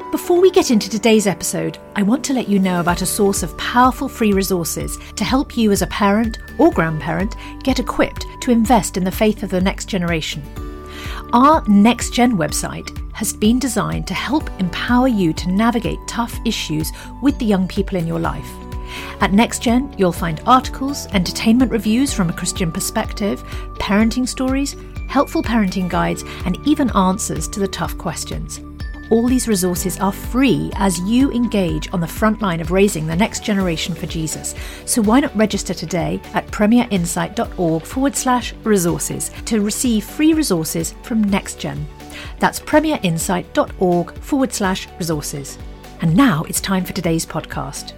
Before we get into today's episode, I want to let you know about a source of powerful free resources to help you as a parent or grandparent get equipped to invest in the faith of the next generation. Our Next Gen website has been designed to help empower you to navigate tough issues with the young people in your life. At Next Gen, you'll find articles, entertainment reviews from a Christian perspective, parenting stories, helpful parenting guides, and even answers to the tough questions. All these resources are free as you engage on the front line of raising the next generation for Jesus. So why not register today at premierinsight.org/resources to receive free resources from NextGen. That's premierinsight.org/resources. And now it's time for today's podcast.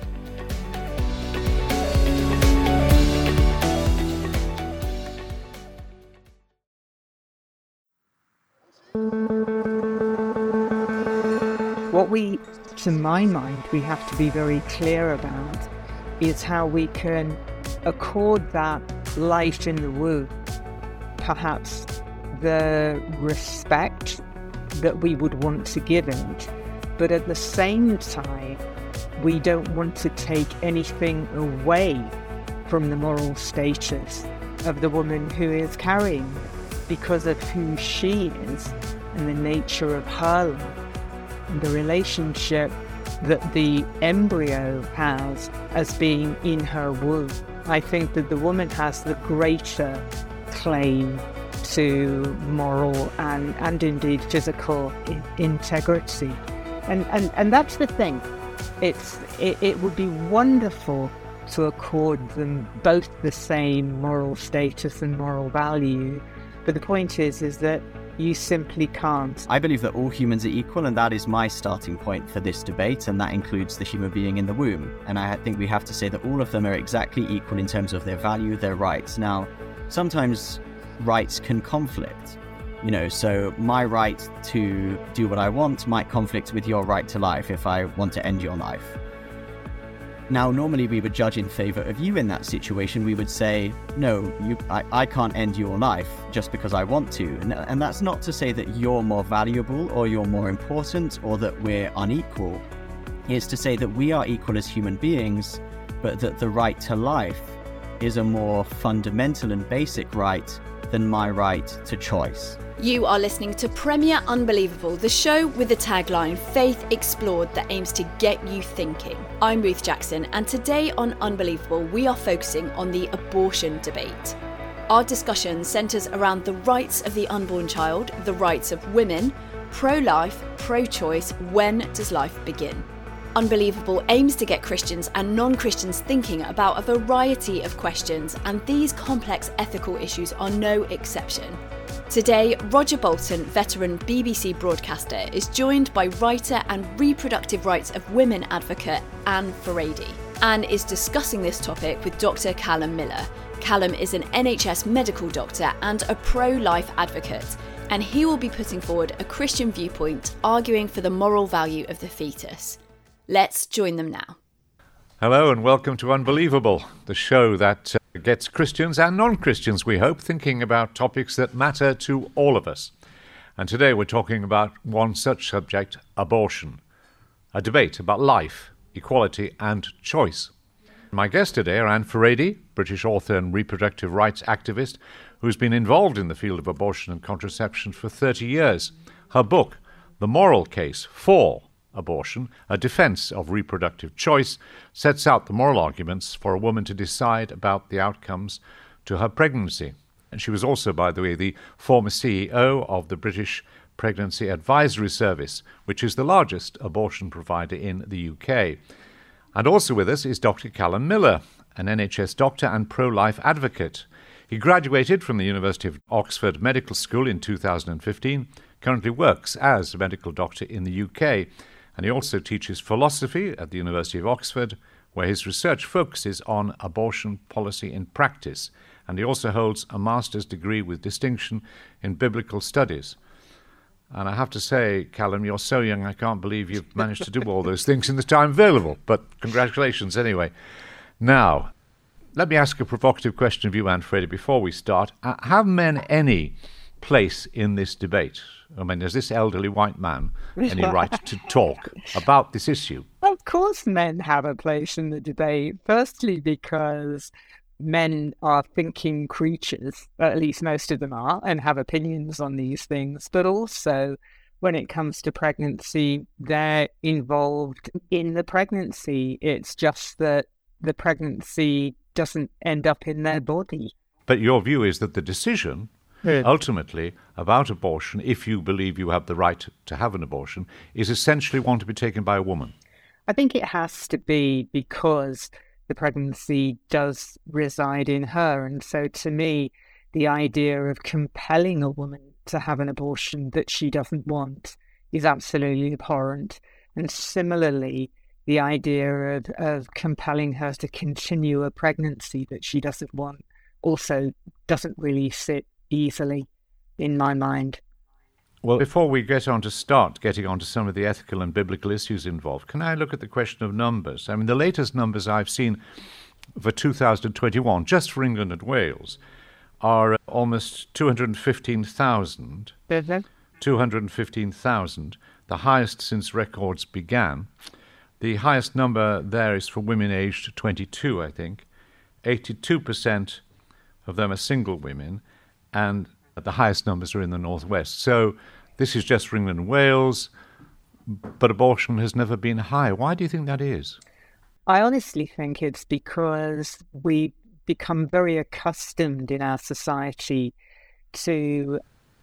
What to my mind, we have to be very clear about is how we can accord that life in the womb, perhaps the respect that we would want to give it, but at the same time, we don't want to take anything away from the moral status of the woman who is carrying it because of who she is and the nature of her life. The relationship that the embryo has as being in her womb. I think that the woman has the greater claim to moral and indeed physical integrity. And that's the thing. It would be wonderful to accord them both the same moral status and moral value. But the point is that you simply can't. I believe that all humans are equal, and that is my starting point for this debate, and that includes the human being in the womb. And I think we have to say that all of them are exactly equal in terms of their value, their rights. Now, sometimes rights can conflict. So my right to do what I want might conflict with your right to life if I want to end your life. Now, normally we would judge in favor of you in that situation. We would say, no, I can't end your life just because I want to. And that's not to say that you're more valuable or you're more important or that we're unequal. It's to say that we are equal as human beings, but that the right to life is a more fundamental and basic right than my right to choice. You are listening to Premier Unbelievable, the show with the tagline Faith Explored that aims to get you thinking. I'm Ruth Jackson, and today on Unbelievable we are focusing on the abortion debate. Our discussion centres around the rights of the unborn child, the rights of women, pro-life, pro-choice, when does life begin? Unbelievable aims to get Christians and non-Christians thinking about a variety of questions, and these complex ethical issues are no exception. Today, Roger Bolton, veteran BBC broadcaster, is joined by writer and reproductive rights of women advocate Anne Furedi. Anne is discussing this topic with Dr. Callum Miller. Callum is an NHS medical doctor and a pro-life advocate, and he will be putting forward a Christian viewpoint arguing for the moral value of the fetus. Let's join them now. Hello and welcome to Unbelievable, the show that gets Christians and non-Christians, we hope, thinking about topics that matter to all of us. And today we're talking about one such subject, abortion, a debate about life, equality and choice. My guests today are Anne Furedi, British author and reproductive rights activist, who's been involved in the field of abortion and contraception for 30 years. Her book, The Moral Case for Abortion, a defense of reproductive choice, sets out the moral arguments for a woman to decide about the outcomes to her pregnancy. And she was also, by the way, the former CEO of the British Pregnancy Advisory Service, which is the largest abortion provider in the UK. And also with us is Dr. Callum Miller, an NHS doctor and pro-life advocate. He graduated from the University of Oxford Medical School in 2015, currently works as a medical doctor in the UK, and he also teaches philosophy at the University of Oxford, where his research focuses on abortion policy in practice, and he also holds a master's degree with distinction in biblical studies. And I have to say, Callum, you're so young, I can't believe you've managed to do all those things in the time available, but congratulations anyway. Now, let me ask a provocative question of you, Anne Furedi, before we start. Have men any place in this debate? I mean, does this elderly white man any right to talk about this issue? Of course men have a place in the debate, firstly because men are thinking creatures, at least most of them are, and have opinions on these things, but also when it comes to pregnancy, they're involved in the pregnancy. It's just that the pregnancy doesn't end up in their body. But your view is that the decision, ultimately, about abortion, if you believe you have the right to have an abortion, is essentially one to be taken by a woman. I think it has to be because the pregnancy does reside in her. And so to me, the idea of compelling a woman to have an abortion that she doesn't want is absolutely abhorrent. And similarly, the idea of compelling her to continue a pregnancy that she doesn't want also doesn't really sit easily in my mind. Well, before we start getting on to some of the ethical and biblical issues involved, can I look at the question of numbers? I mean, the latest numbers I've seen for 2021, just for England and Wales, are almost 215,000. 215,000, the highest since records began. The highest number there is for women aged 22, I think. 82% of them are single women, and the highest numbers are in the northwest. So this is just for England and Wales, but abortion has never been high. Why do you think that is? I honestly think it's because we become very accustomed in our society to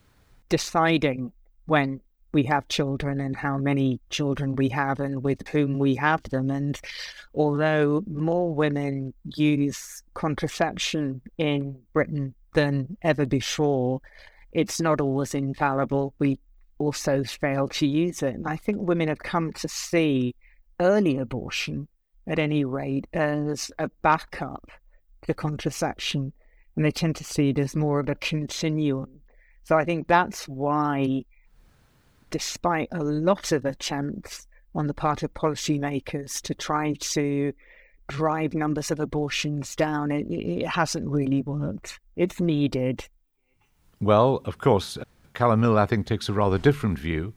deciding when we have children and how many children we have and with whom we have them. And although more women use contraception in Britain than ever before, it's not always infallible. We also fail to use it. And I think women have come to see early abortion, at any rate, as a backup to contraception. And they tend to see it as more of a continuum. So I think that's why, despite a lot of attempts on the part of policymakers to try to drive numbers of abortions down, it hasn't really worked. It's needed. Well, of course, Callum Miller, I think, takes a rather different view.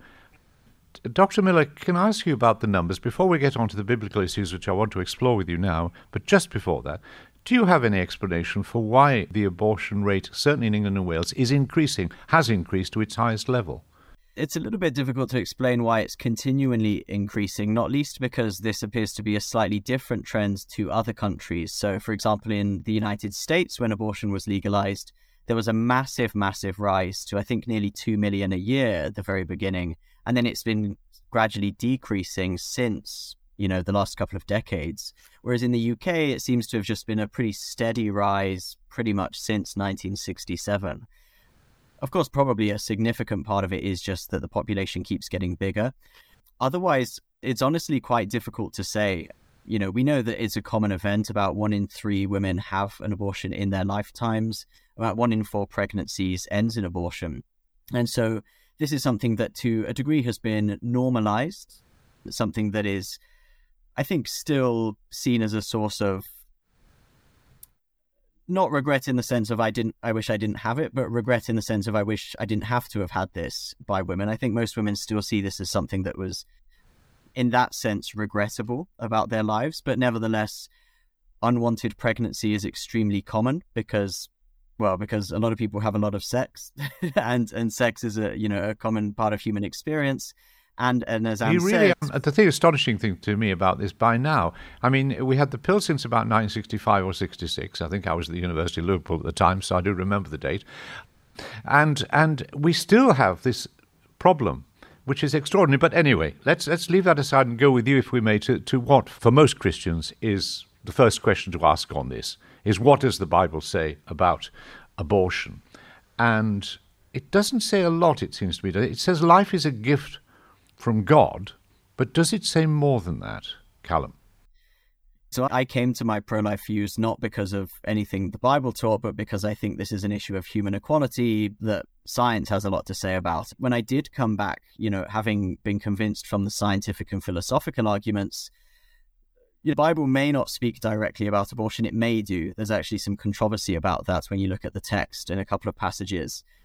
Dr. Miller, can I ask you about the numbers before we get on to the biblical issues, which I want to explore with you now, but just before that, do you have any explanation for why the abortion rate, certainly in England and Wales, has increased to its highest level? It's a little bit difficult to explain why it's continually increasing, not least because this appears to be a slightly different trend to other countries. So, for example, in the United States, when abortion was legalized, there was a massive, massive rise to, I think, nearly 2 million a year at the very beginning. And then it's been gradually decreasing since, the last couple of decades. Whereas in the UK, it seems to have just been a pretty steady rise pretty much since 1967. Of course, probably a significant part of it is just that the population keeps getting bigger. Otherwise, it's honestly quite difficult to say. We know that it's a common event. About 1 in 3 women have an abortion in their lifetimes. About 1 in 4 pregnancies ends in abortion. And so this is something that to a degree has been normalized, something that is, I think, still seen as a source of not regret in the sense of I wish I didn't have it, but regret in the sense of I wish I didn't have to have had this by women. I think most women still see this as something that was, in that sense, regrettable about their lives. But nevertheless, unwanted pregnancy is extremely common because a lot of people have a lot of sex and sex is a common part of human experience. And as Anne said... The astonishing thing to me about this by now, I mean, we had the pill since about 1965 or 66. I think I was at the University of Liverpool at the time, so I do remember the date. And we still have this problem, which is extraordinary. But anyway, let's leave that aside and go with you, if we may, to what, for most Christians, is the first question to ask on this, is what does the Bible say about abortion? And it doesn't say a lot, it seems to me. It says life is a gift from God, but does it say more than that, Callum? So I came to my pro-life views not because of anything the Bible taught, but because I think this is an issue of human equality that science has a lot to say about. When I did come back, having been convinced from the scientific and philosophical arguments, the Bible may not speak directly about abortion. It may do. There's actually some controversy about that when you look at the text in a couple of passages.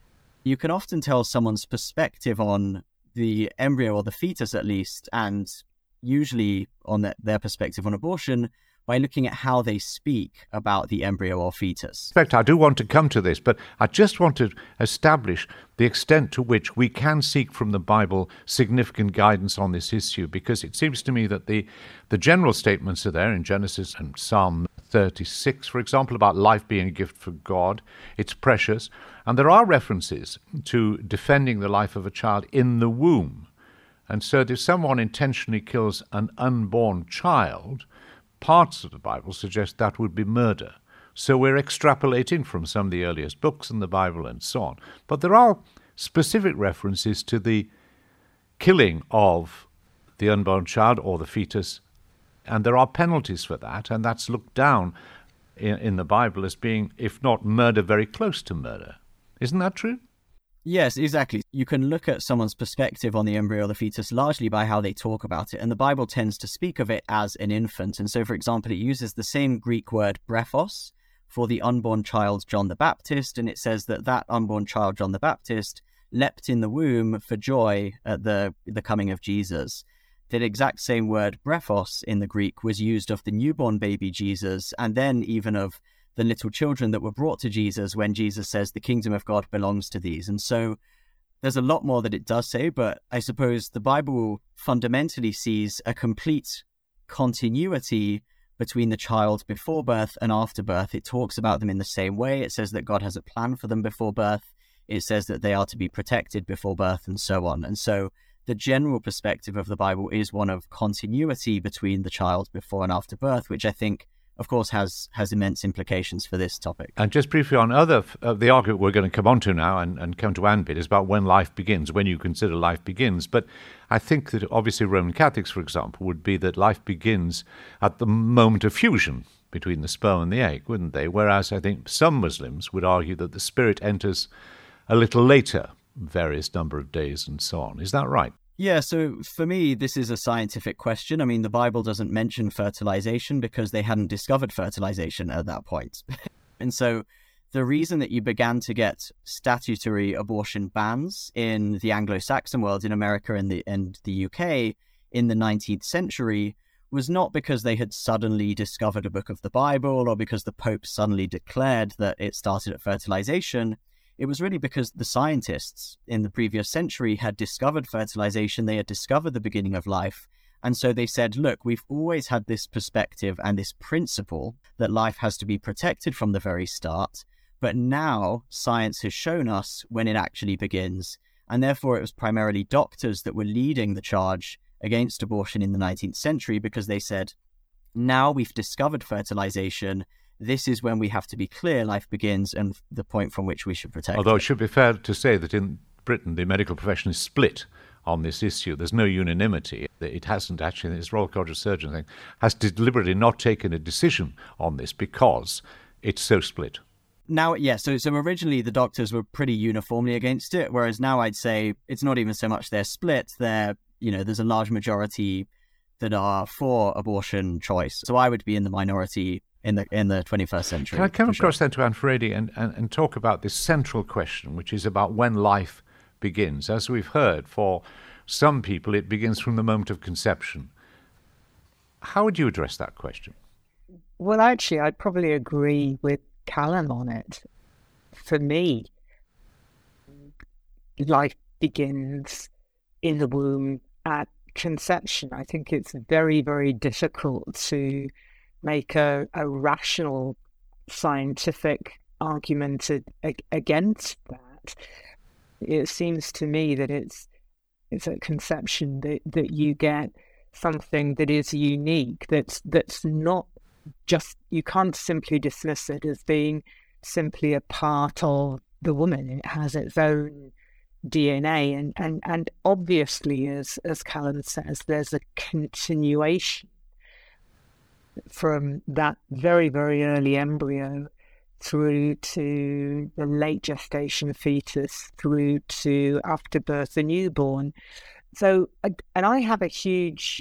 You can often tell someone's perspective on the embryo or the fetus at least, and usually on their perspective on abortion, by looking at how they speak about the embryo or fetus. In fact, I do want to come to this, but I just want to establish the extent to which we can seek from the Bible significant guidance on this issue, because it seems to me that the general statements are there in Genesis and Psalm 36, for example, about life being a gift from God. It's precious. And there are references to defending the life of a child in the womb. And so if someone intentionally kills an unborn child, parts of the Bible suggest that would be murder. So we're extrapolating from some of the earliest books in the Bible and so on. But there are specific references to the killing of the unborn child or the fetus, and there are penalties for that, and that's looked down in the Bible as being, if not murder, very close to murder. Isn't that true? Yes, exactly. You can look at someone's perspective on the embryo or the fetus largely by how they talk about it, and the Bible tends to speak of it as an infant. And so, for example, it uses the same Greek word brephos for the unborn child John the Baptist, and it says that unborn child John the Baptist leapt in the womb for joy at the coming of Jesus. That exact same word brephos in the Greek was used of the newborn baby Jesus, and then even of the little children that were brought to Jesus when Jesus says the kingdom of God belongs to these. And so there's a lot more that it does say, but I suppose the Bible fundamentally sees a complete continuity between the child before birth and after birth. It talks about them in the same way. It says that God has a plan for them before birth. It says that they are to be protected before birth and so on. And so the general perspective of the Bible is one of continuity between the child before and after birth, which I think, of course, has immense implications for this topic. And just briefly on the argument we're going to come on to now and come to Anbit is about when life begins, when you consider life begins. But I think that obviously Roman Catholics, for example, would be that life begins at the moment of fusion between the sperm and the egg, wouldn't they? Whereas I think some Muslims would argue that the spirit enters a little later, various number of days and so on. Is that right? Yeah, so for me, this is a scientific question. I mean, the Bible doesn't mention fertilization because they hadn't discovered fertilization at that point. And so the reason that you began to get statutory abortion bans in the Anglo-Saxon world, in America and the UK in the 19th century, was not because they had suddenly discovered a book of the Bible or because the Pope suddenly declared that it started at fertilization. It was really because the scientists in the previous century had discovered fertilization, they had discovered the beginning of life. And so they said, look, we've always had this perspective and this principle that life has to be protected from the very start. But now science has shown us when it actually begins. And therefore it was primarily doctors that were leading the charge against abortion in the 19th century because they said, now we've discovered fertilization. This is when we have to be clear life begins and the point from which we should protect Although it should be fair to say that in Britain, the medical profession is split on this issue. There's no unanimity. It hasn't actually, this Royal College of Surgeons thing, has deliberately not taken a decision on this because it's so split. Now, yeah, so originally the doctors were pretty uniformly against it, whereas now I'd say it's not even so much they're split, there's a large majority that are for abortion choice. So I would be in the minority in the 21st century. Can I come across then to Anne Furedi and talk about this central question, which is about when life begins? As we've heard, for some people, it begins from the moment of conception. How would you address that question? Well, actually, I'd probably agree with Callum on it. For me, life begins in the womb at conception. I think it's very, very difficult to make a rational scientific argument against that. It seems to me that it's at conception that you get something that is unique, that's not just, you can't simply dismiss it as being simply a part of the woman. It has its own DNA, and obviously, as Callum says, there's a continuation from that very, very early embryo through to the late gestation fetus, through to after birth, the newborn. So, and I have a huge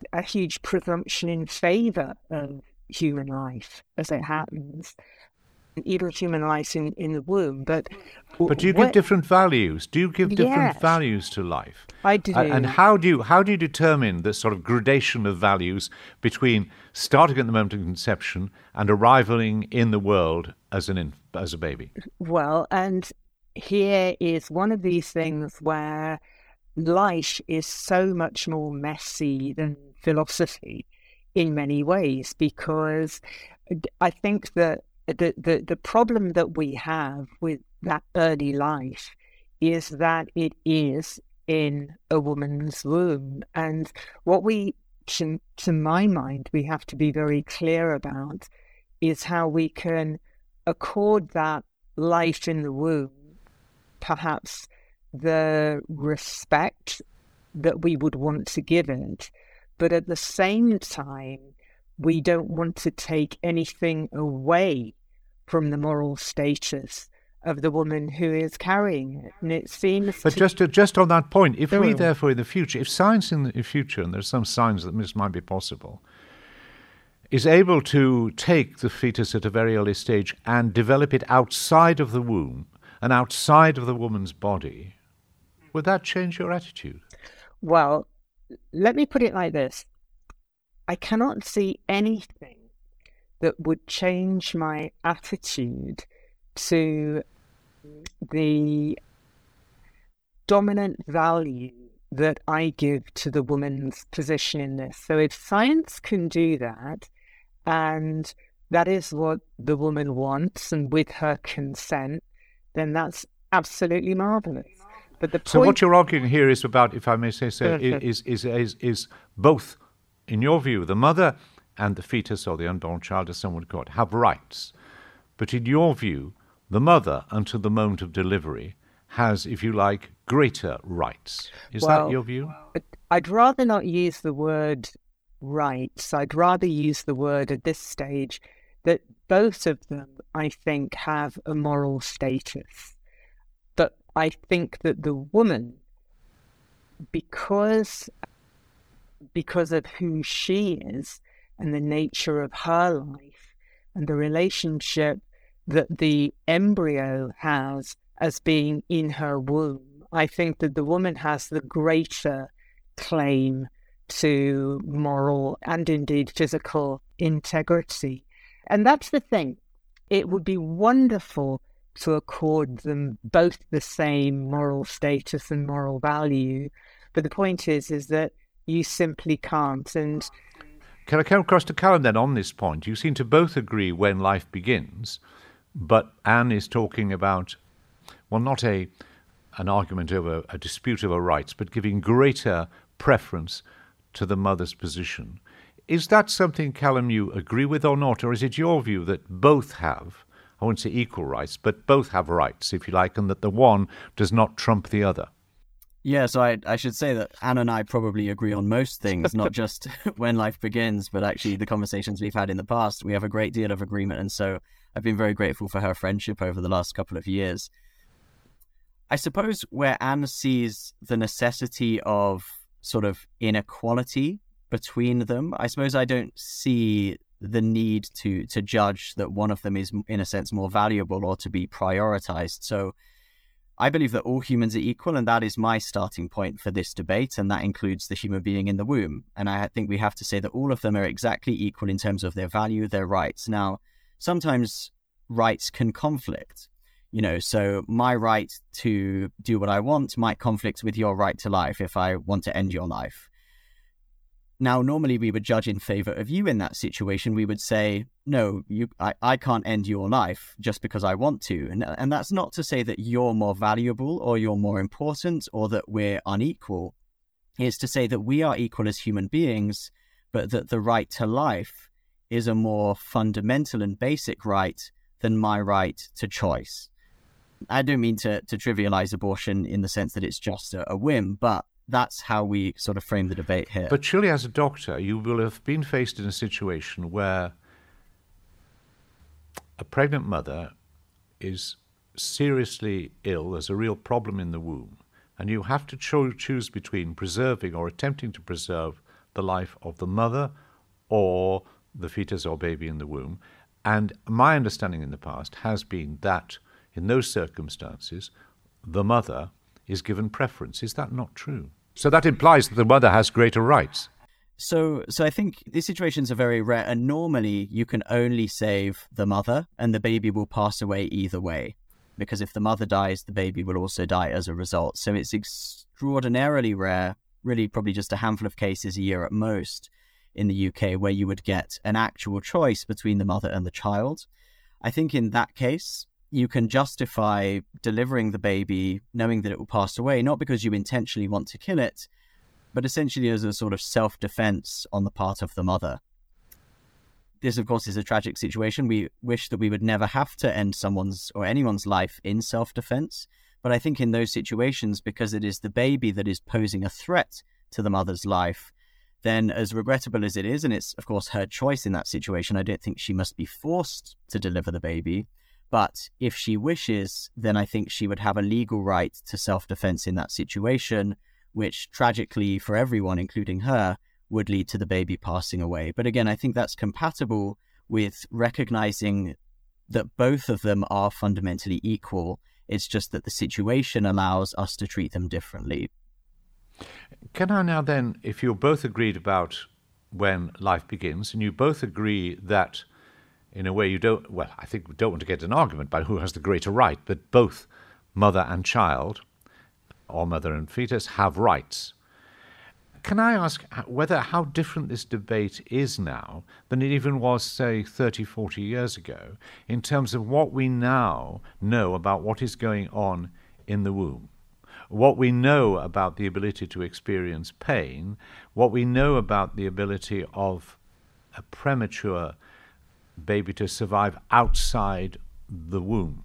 presumption in favour of human life as it happens. even human life in the womb. But do you give different values? Do you give different Yes. values to life? I do. And how do you determine the sort of gradation of values between starting at the moment of conception and arriving in the world as a baby? Well, and here is one of these things where life is so much more messy than philosophy in many ways, because I think that the problem that we have with that early life is that it is in a woman's womb. And what to my mind, we have to be very clear about is how we can accord that life in the womb perhaps the respect that we would want to give it, but at the same time, we don't want to take anything away from the moral status of the woman who is carrying it. And it seems But just on that point, if we Sure. therefore in the future, if science in the future, and there's some signs that this might be possible, is able to take the fetus at a very early stage and develop it outside of the womb and outside of the woman's body, would that change your attitude? Well, let me put it like this. I cannot see anything that would change my attitude to the dominant value that I give to the woman's position in this. So if science can do that, and that is what the woman wants, and with her consent, then that's absolutely marvelous. But the So point, what you're arguing here is about, if I may say so, Sure. is both, in your view, the mother and the fetus or the unborn child, as some would call it, have rights. But in your view, the mother, until the moment of delivery, has, if you like, greater rights. Is that Well, your view? I'd rather not use the word rights. I'd rather use the word at this stage that both of them, I think, have a moral status. But I think that the woman, because of who she is and the nature of her life and the relationship that the embryo has as being in her womb, I think that the woman has the greater claim to moral and indeed physical integrity. And that's the thing. It would be wonderful to accord them both the same moral status and moral value. But the point is that you simply can't. And Can I come across to Callum then on this point? You seem to both agree when life begins, but Anne is talking about, well, not an argument over a dispute over rights, but giving greater preference to the mother's position. Is that something, Callum, you agree with or not? Or is it your view that both have, I won't say equal rights, but both have rights, if you like, and that the one does not trump the other? Yeah, so I should say that Anne and I probably agree on most things, not just when life begins, but actually the conversations we've had in the past. We have a great deal of agreement, and so I've been very grateful for her friendship over the last couple of years. I suppose where Anne sees the necessity of sort of inequality between them, I suppose I don't see the need to judge that one of them is, in a sense, more valuable or to be prioritized. So I believe that all humans are equal, and that is my starting point for this debate, and that includes the human being in the womb. And I think we have to say that all of them are exactly equal in terms of their value, their rights. Now, sometimes rights can conflict, so my right to do what I want might conflict with your right to life if I want to end your life. Now, normally we would judge in favor of you in that situation. We would say, no, I can't end your life just because I want to. And that's not to say that you're more valuable or you're more important or that we're unequal. It's to say that we are equal as human beings, but that the right to life is a more fundamental and basic right than my right to choice. I don't mean to trivialize abortion in the sense that it's just a whim, but that's how we sort of frame the debate here. But surely as a doctor, you will have been faced in a situation where a pregnant mother is seriously ill, there's a real problem in the womb, and you have to choose between preserving or attempting to preserve the life of the mother or the fetus or baby in the womb. And my understanding in the past has been that in those circumstances, the mother is given preference. Is that not true? So that implies that the mother has greater rights. So I think these situations are very rare, and normally you can only save the mother and the baby will pass away either way. Because if the mother dies, the baby will also die as a result. So it's extraordinarily rare, really probably just a handful of cases a year at most in the UK where you would get an actual choice between the mother and the child. I think in that case, you can justify delivering the baby knowing that it will pass away, not because you intentionally want to kill it, but essentially as a sort of self-defense on the part of the mother. This, of course, is a tragic situation. We wish that we would never have to end someone's or anyone's life in self-defense. But I think in those situations, because it is the baby that is posing a threat to the mother's life, then as regrettable as it is, and it's, of course, her choice in that situation, I don't think she must be forced to deliver the baby. But if she wishes, then I think she would have a legal right to self-defense in that situation, which tragically for everyone, including her, would lead to the baby passing away. But again, I think that's compatible with recognizing that both of them are fundamentally equal. It's just that the situation allows us to treat them differently. Can I now then, if you're both agreed about when life begins, and you both agree that in a way you don't, well, I think we don't want to get an argument about who has the greater right, but both mother and child, or mother and fetus, have rights. Can I ask whether how different this debate is now than it even was, say, 30, 40 years ago, in terms of what we now know about what is going on in the womb, what we know about the ability to experience pain, what we know about the ability of a premature baby to survive outside the womb.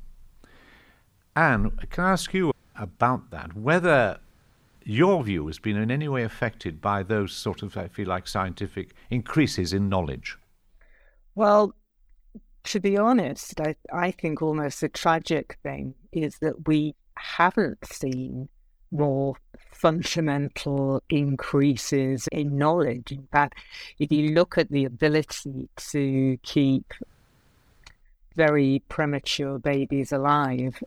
And can I ask you about that, whether your view has been in any way affected by those sort of, I feel like, scientific increases in knowledge? Well, to be honest, I think almost the tragic thing is that we haven't seen more fundamental increases in knowledge. In fact, if you look at the ability to keep very premature babies alive,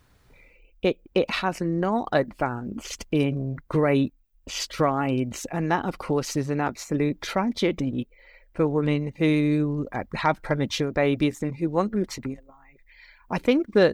it has not advanced in great strides. And that, of course, is an absolute tragedy for women who have premature babies and who want them to be alive. I think that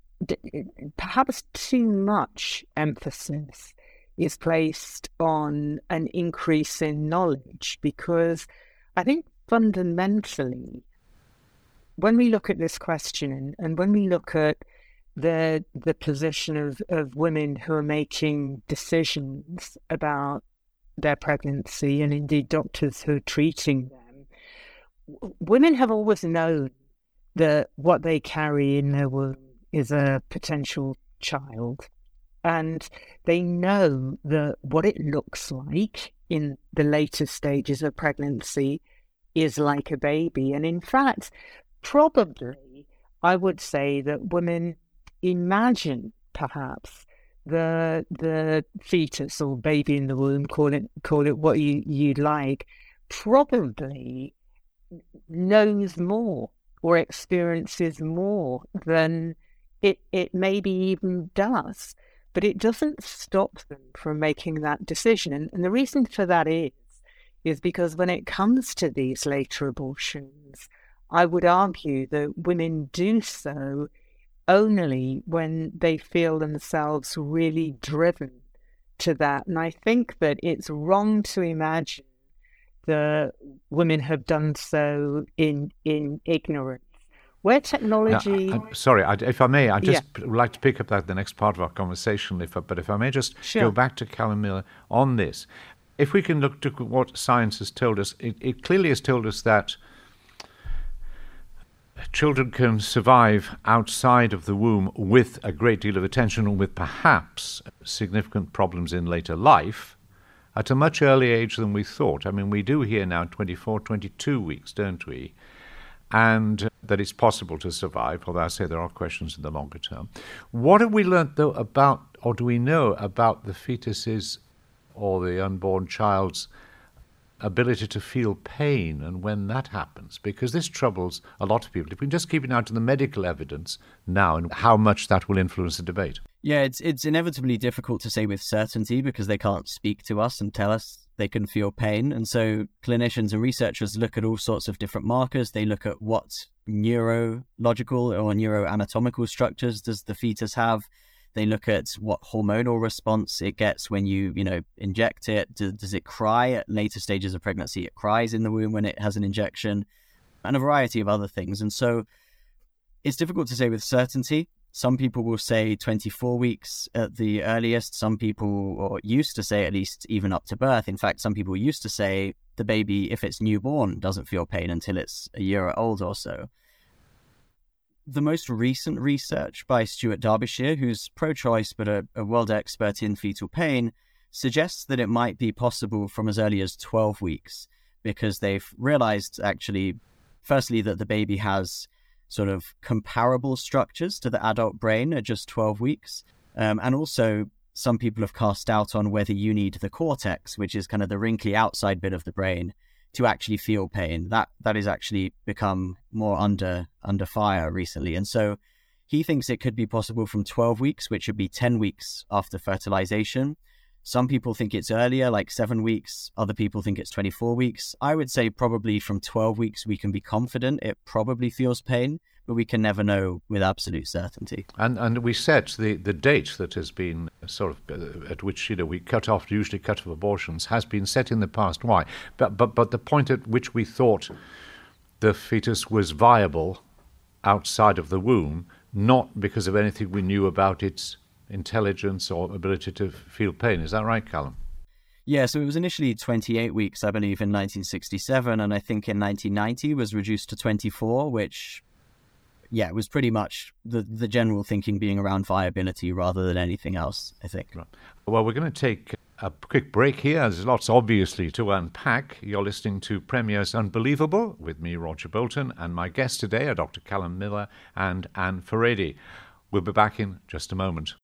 perhaps too much emphasis is placed on an increase in knowledge, because I think fundamentally, when we look at this question and when we look at the position of women who are making decisions about their pregnancy, and indeed doctors who are treating them, women have always known that what they carry in their womb is a potential child. And they know that what it looks like in the later stages of pregnancy is like a baby. And in fact, probably I would say that women imagine perhaps the fetus or baby in the womb, call it what you'd like, probably knows more or experiences more than it maybe even does. But it doesn't stop them from making that decision. And the reason for that is because when it comes to these later abortions, I would argue that women do so only when they feel themselves really driven to that. And I think that it's wrong to imagine that women have done so in ignorance. Where technology... if I may, I'd just like to pick up the next part of our conversation, but if I may just go back to Callum Miller on this. If we can look to what science has told us, it clearly has told us that children can survive outside of the womb with a great deal of attention and with perhaps significant problems in later life at a much earlier age than we thought. I mean, we do hear now 24, 22 weeks, don't we? And that it's possible to survive, although I say there are questions in the longer term. What have we learnt, though, about, or do we know about the fetus's or the unborn child's ability to feel pain and when that happens? Because this troubles a lot of people. If we can just keep it out to the medical evidence now and how much that will influence the debate. Yeah, it's inevitably difficult to say with certainty because they can't speak to us and tell us they can feel pain. And so clinicians and researchers look at all sorts of different markers. They look at what neurological or neuroanatomical structures does the fetus have. They look at what hormonal response it gets when you inject it. Does it cry at later stages of pregnancy? It cries in the womb when it has an injection, and a variety of other things. And so it's difficult to say with certainty. Some people will say 24 weeks at the earliest. Some people, or used to say at least even up to birth. In fact, some people used to say the baby, if it's newborn, doesn't feel pain until it's a year old or so. The most recent research by Stuart Derbyshire, who's pro-choice but a world expert in fetal pain, suggests that it might be possible from as early as 12 weeks because they've realized actually, firstly, that the baby has sort of comparable structures to the adult brain at just 12 weeks. And also, some people have cast doubt on whether you need the cortex, which is kind of the wrinkly outside bit of the brain, to actually feel pain. That has actually become more under fire recently. And so he thinks it could be possible from 12 weeks, which would be 10 weeks after fertilization. Some people think it's earlier, like 7 weeks. Other people think it's 24 weeks. I would say probably from 12 weeks, we can be confident it probably feels pain, but we can never know with absolute certainty. And we set the date that has been sort of at which we usually cut off abortions has been set in the past. Why? But the point at which we thought the fetus was viable outside of the womb, not because of anything we knew about its intelligence or ability to feel pain. Is that right, Callum? Yeah, so it was initially 28 weeks, I believe, in 1967, and I think in 1990 was reduced to 24, which, yeah, it was pretty much the general thinking being around viability rather than anything else, I think. Right. Well, we're going to take a quick break here. There's lots, obviously, to unpack. You're listening to Premier's Unbelievable with me, Roger Bolton, and my guests today are Dr. Callum Miller and Anne Furedi. We'll be back in just a moment.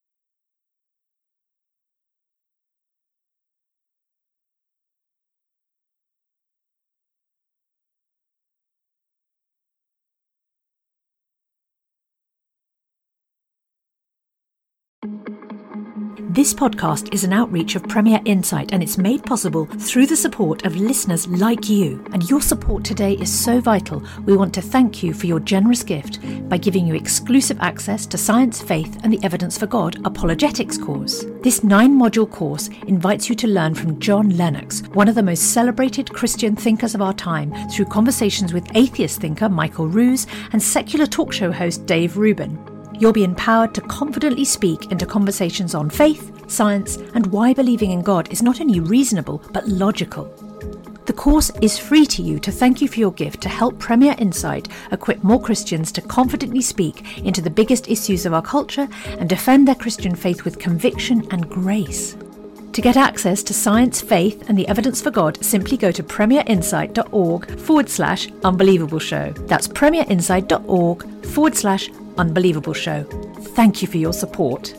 This podcast is an outreach of Premier Insight, and it's made possible through the support of listeners like you. And your support today is so vital. We want to thank you for your generous gift by giving you exclusive access to Science, Faith and the Evidence for God Apologetics course. This 9-module course invites you to learn from John Lennox, one of the most celebrated Christian thinkers of our time, through conversations with atheist thinker Michael Ruse and secular talk show host Dave Rubin. You'll be empowered to confidently speak into conversations on faith, science, and why believing in God is not only reasonable, but logical. The course is free to you to thank you for your gift to help Premier Insight equip more Christians to confidently speak into the biggest issues of our culture and defend their Christian faith with conviction and grace. To get access to Science, Faith and the Evidence for God, simply go to premierinsight.org/unbelievable show. That's premierinsight.org/unbelievable show. Thank you for your support.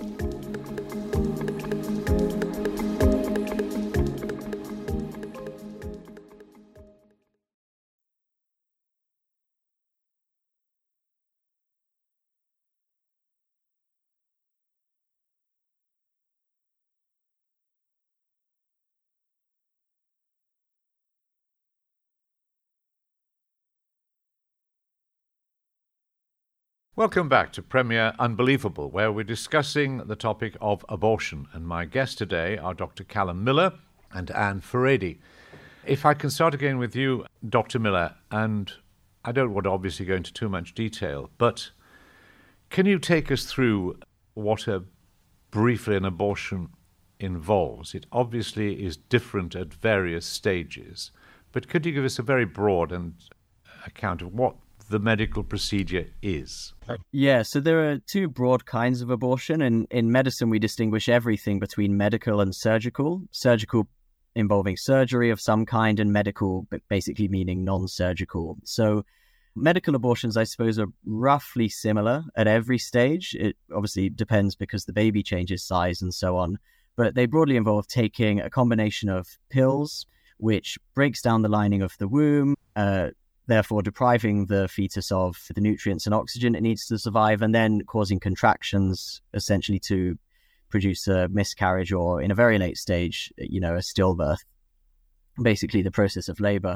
Welcome back to Premier Unbelievable, where we're discussing the topic of abortion. And my guests today are Dr. Callum Miller and Anne Furedi. If I can start again with you, Dr. Miller, and I don't want to obviously go into too much detail, but can you take us through what briefly an abortion involves? It obviously is different at various stages, but could you give us a very broad account of what the medical procedure is? Yeah, so there are two broad kinds of abortion. In medicine, we distinguish everything between medical and surgical. Surgical involving surgery of some kind, and medical basically meaning non-surgical. So medical abortions, I suppose, are roughly similar at every stage. It obviously depends because the baby changes size and so on. But they broadly involve taking a combination of pills, which breaks down the lining of the womb, therefore depriving the fetus of the nutrients and oxygen it needs to survive, and then causing contractions essentially to produce a miscarriage, or in a very late stage, a stillbirth, basically the process of labor.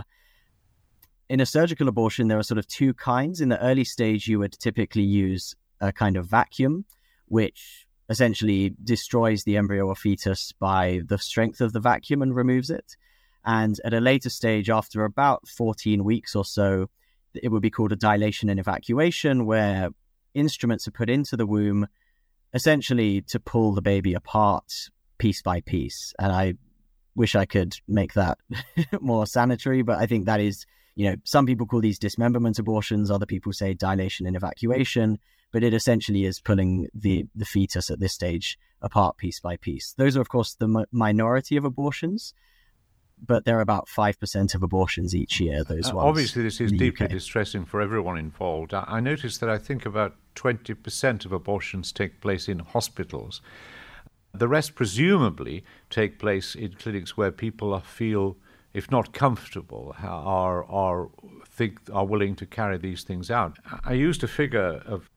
In a surgical abortion, there are sort of two kinds. In the early stage, you would typically use a kind of vacuum, which essentially destroys the embryo or fetus by the strength of the vacuum and removes it. And at a later stage, after about 14 weeks or so, it would be called a dilation and evacuation, where instruments are put into the womb essentially to pull the baby apart piece by piece. And I wish I could make that more sanitary, but I think that is, some people call these dismemberment abortions, other people say dilation and evacuation, but it essentially is pulling the fetus at this stage apart piece by piece. Those are, of course, the minority of abortions, but they're about 5% of abortions each year, those ones. Obviously, this is deeply distressing for everyone involved. I noticed that I think about 20% of abortions take place in hospitals. The rest presumably take place in clinics where people feel, if not comfortable, are willing to carry these things out. I used a figure of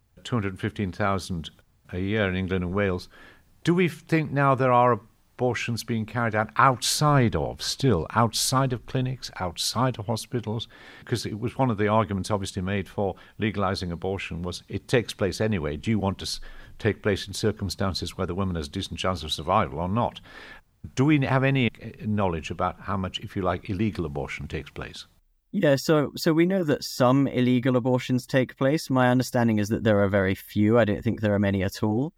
215,000 a year in England and Wales. Do we think now there are abortions being carried out outside of clinics, outside of hospitals? Because it was one of the arguments obviously made for legalizing abortion was it takes place anyway. Do you want to take place in circumstances where the woman has a decent chance of survival or not? Do we have any knowledge about how much, if you like, illegal abortion takes place? Yeah, so we know that some illegal abortions take place. My understanding is that there are very few. I don't think there are many at all.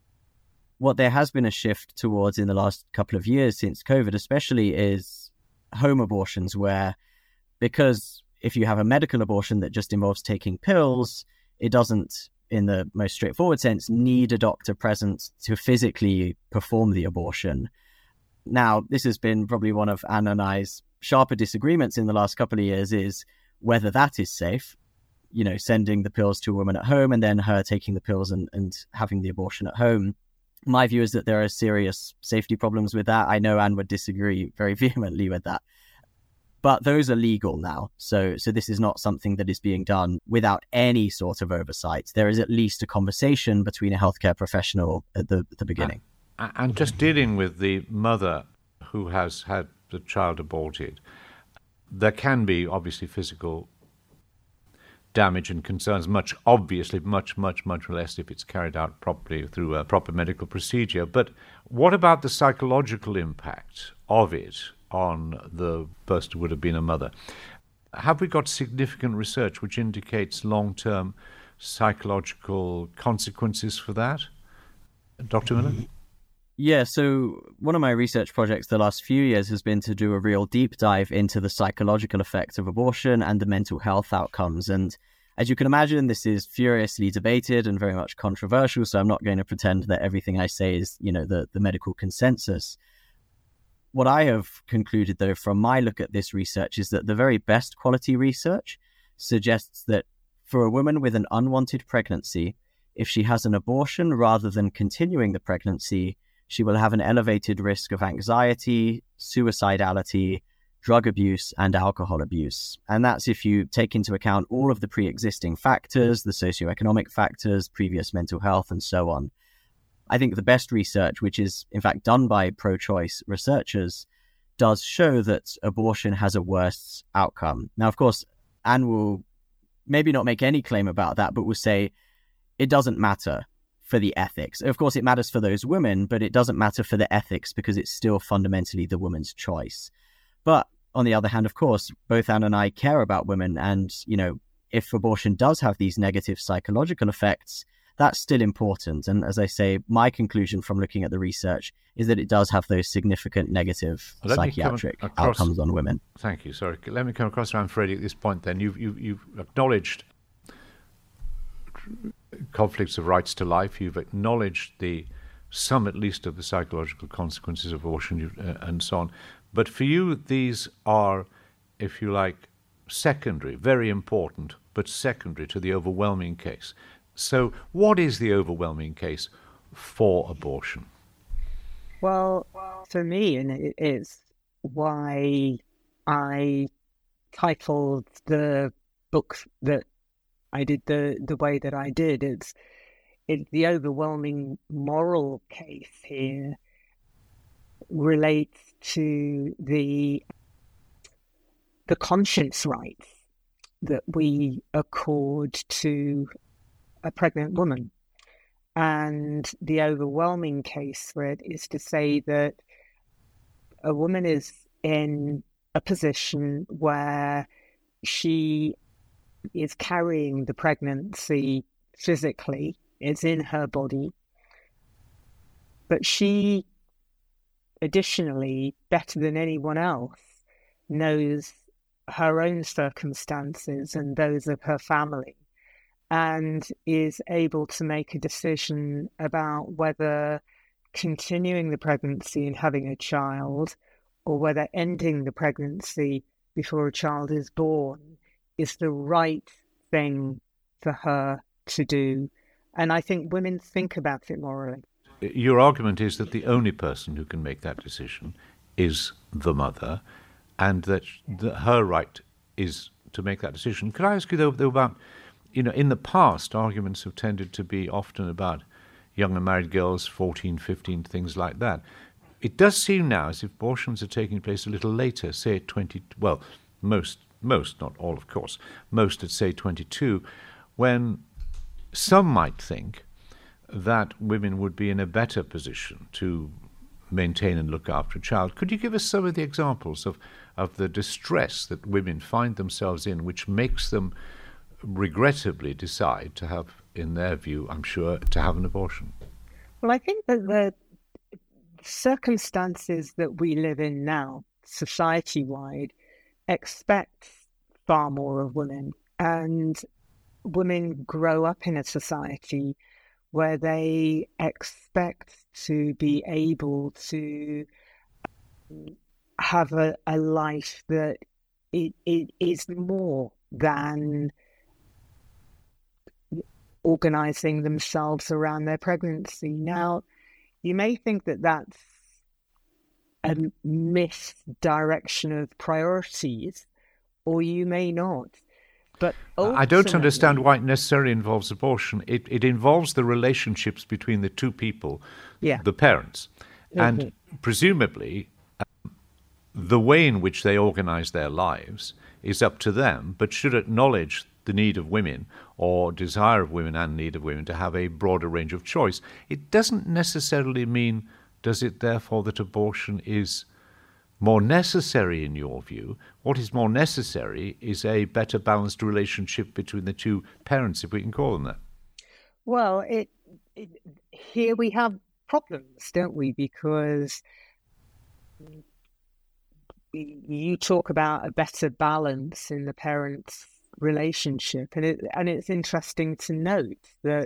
What there has been a shift towards in the last couple of years since COVID especially is home abortions, where, because if you have a medical abortion that just involves taking pills, it doesn't, in the most straightforward sense, need a doctor present to physically perform the abortion. Now, this has been probably one of Anne and I's sharper disagreements in the last couple of years, is whether that is safe, sending the pills to a woman at home and then her taking the pills and having the abortion at home. My view is that there are serious safety problems with that. I know Anne would disagree very vehemently with that. But those are legal now. So this is not something that is being done without any sort of oversight. There is at least a conversation between a healthcare professional at the beginning. And just dealing with the mother who has had the child aborted, there can be obviously physical damage and concerns, much less if it's carried out properly through a proper medical procedure. But what about the psychological impact of it on the person who would have been a mother? Have we got significant research which indicates long-term psychological consequences for that? Dr. Miller? Yeah, so one of my research projects the last few years has been to do a real deep dive into the psychological effects of abortion and the mental health outcomes. And as you can imagine, this is furiously debated and very much controversial, so I'm not going to pretend that everything I say is, the medical consensus. What I have concluded, though, from my look at this research is that the very best quality research suggests that for a woman with an unwanted pregnancy, if she has an abortion rather than continuing the pregnancy, she will have an elevated risk of anxiety, suicidality, drug abuse, and alcohol abuse. And that's if you take into account all of the pre-existing factors, the socioeconomic factors, previous mental health, and so on. I think the best research, which is in fact done by pro-choice researchers, does show that abortion has a worse outcome. Now, of course, Anne will maybe not make any claim about that, but will say it doesn't matter for the ethics. Of course, it matters for those women, but it doesn't matter for the ethics because it's still fundamentally the woman's choice. But on the other hand, of course, both Anne and I care about women. And, if abortion does have these negative psychological effects, that's still important. And as I say, my conclusion from looking at the research is that it does have those significant negative psychiatric outcomes on women. Thank you. Sorry. Let me come across around Freddie at this point then. You've acknowledged conflicts of rights to life. You've acknowledged some at least of the psychological consequences of abortion and so on. But for you, these are, if you like, secondary, very important, but secondary to the overwhelming case. So what is the overwhelming case for abortion? Well, for me, and it's why I titled the book that I did the way that I did. It's the overwhelming moral case here relates to the conscience rights that we accord to a pregnant woman. And the overwhelming case for it is to say that a woman is in a position where she is carrying the pregnancy physically, it's in her body, but she additionally, better than anyone else, knows her own circumstances and those of her family, and is able to make a decision about whether continuing the pregnancy and having a child, or whether ending the pregnancy before a child is born is the right thing for her to do. And I think women think about it morally. Your argument is that the only person who can make that decision is the mother, and that her right is to make that decision. Could I ask you, though about, in the past, arguments have tended to be often about young and married girls, 14, 15, things like that. It does seem now as if abortions are taking place a little later, say at 20, well, most, not all, of course, most at, say, 22, when some might think that women would be in a better position to maintain and look after a child. Could you give us some of the examples of the distress that women find themselves in, which makes them regrettably decide to have, in their view, I'm sure, to have an abortion? Well, I think that the circumstances that we live in now, society-wide, expect far more of women. And women grow up in a society where they expect to be able to have a life that it is more than organizing themselves around their pregnancy. Now, you may think that that's a misdirection of priorities, or you may not. But I don't understand why it necessarily involves abortion. It involves the relationships between the two people, the parents. Mm-hmm. And presumably, the way in which they organize their lives is up to them, but should acknowledge the need of women, or desire of women and need of women, to have a broader range of choice. It doesn't necessarily mean, does it therefore, that abortion is more necessary in your view? What is more necessary is a better balanced relationship between the two parents, if we can call them that. Well, here we have problems, don't we? Because you talk about a better balance in the parents' relationship, and it's interesting to note that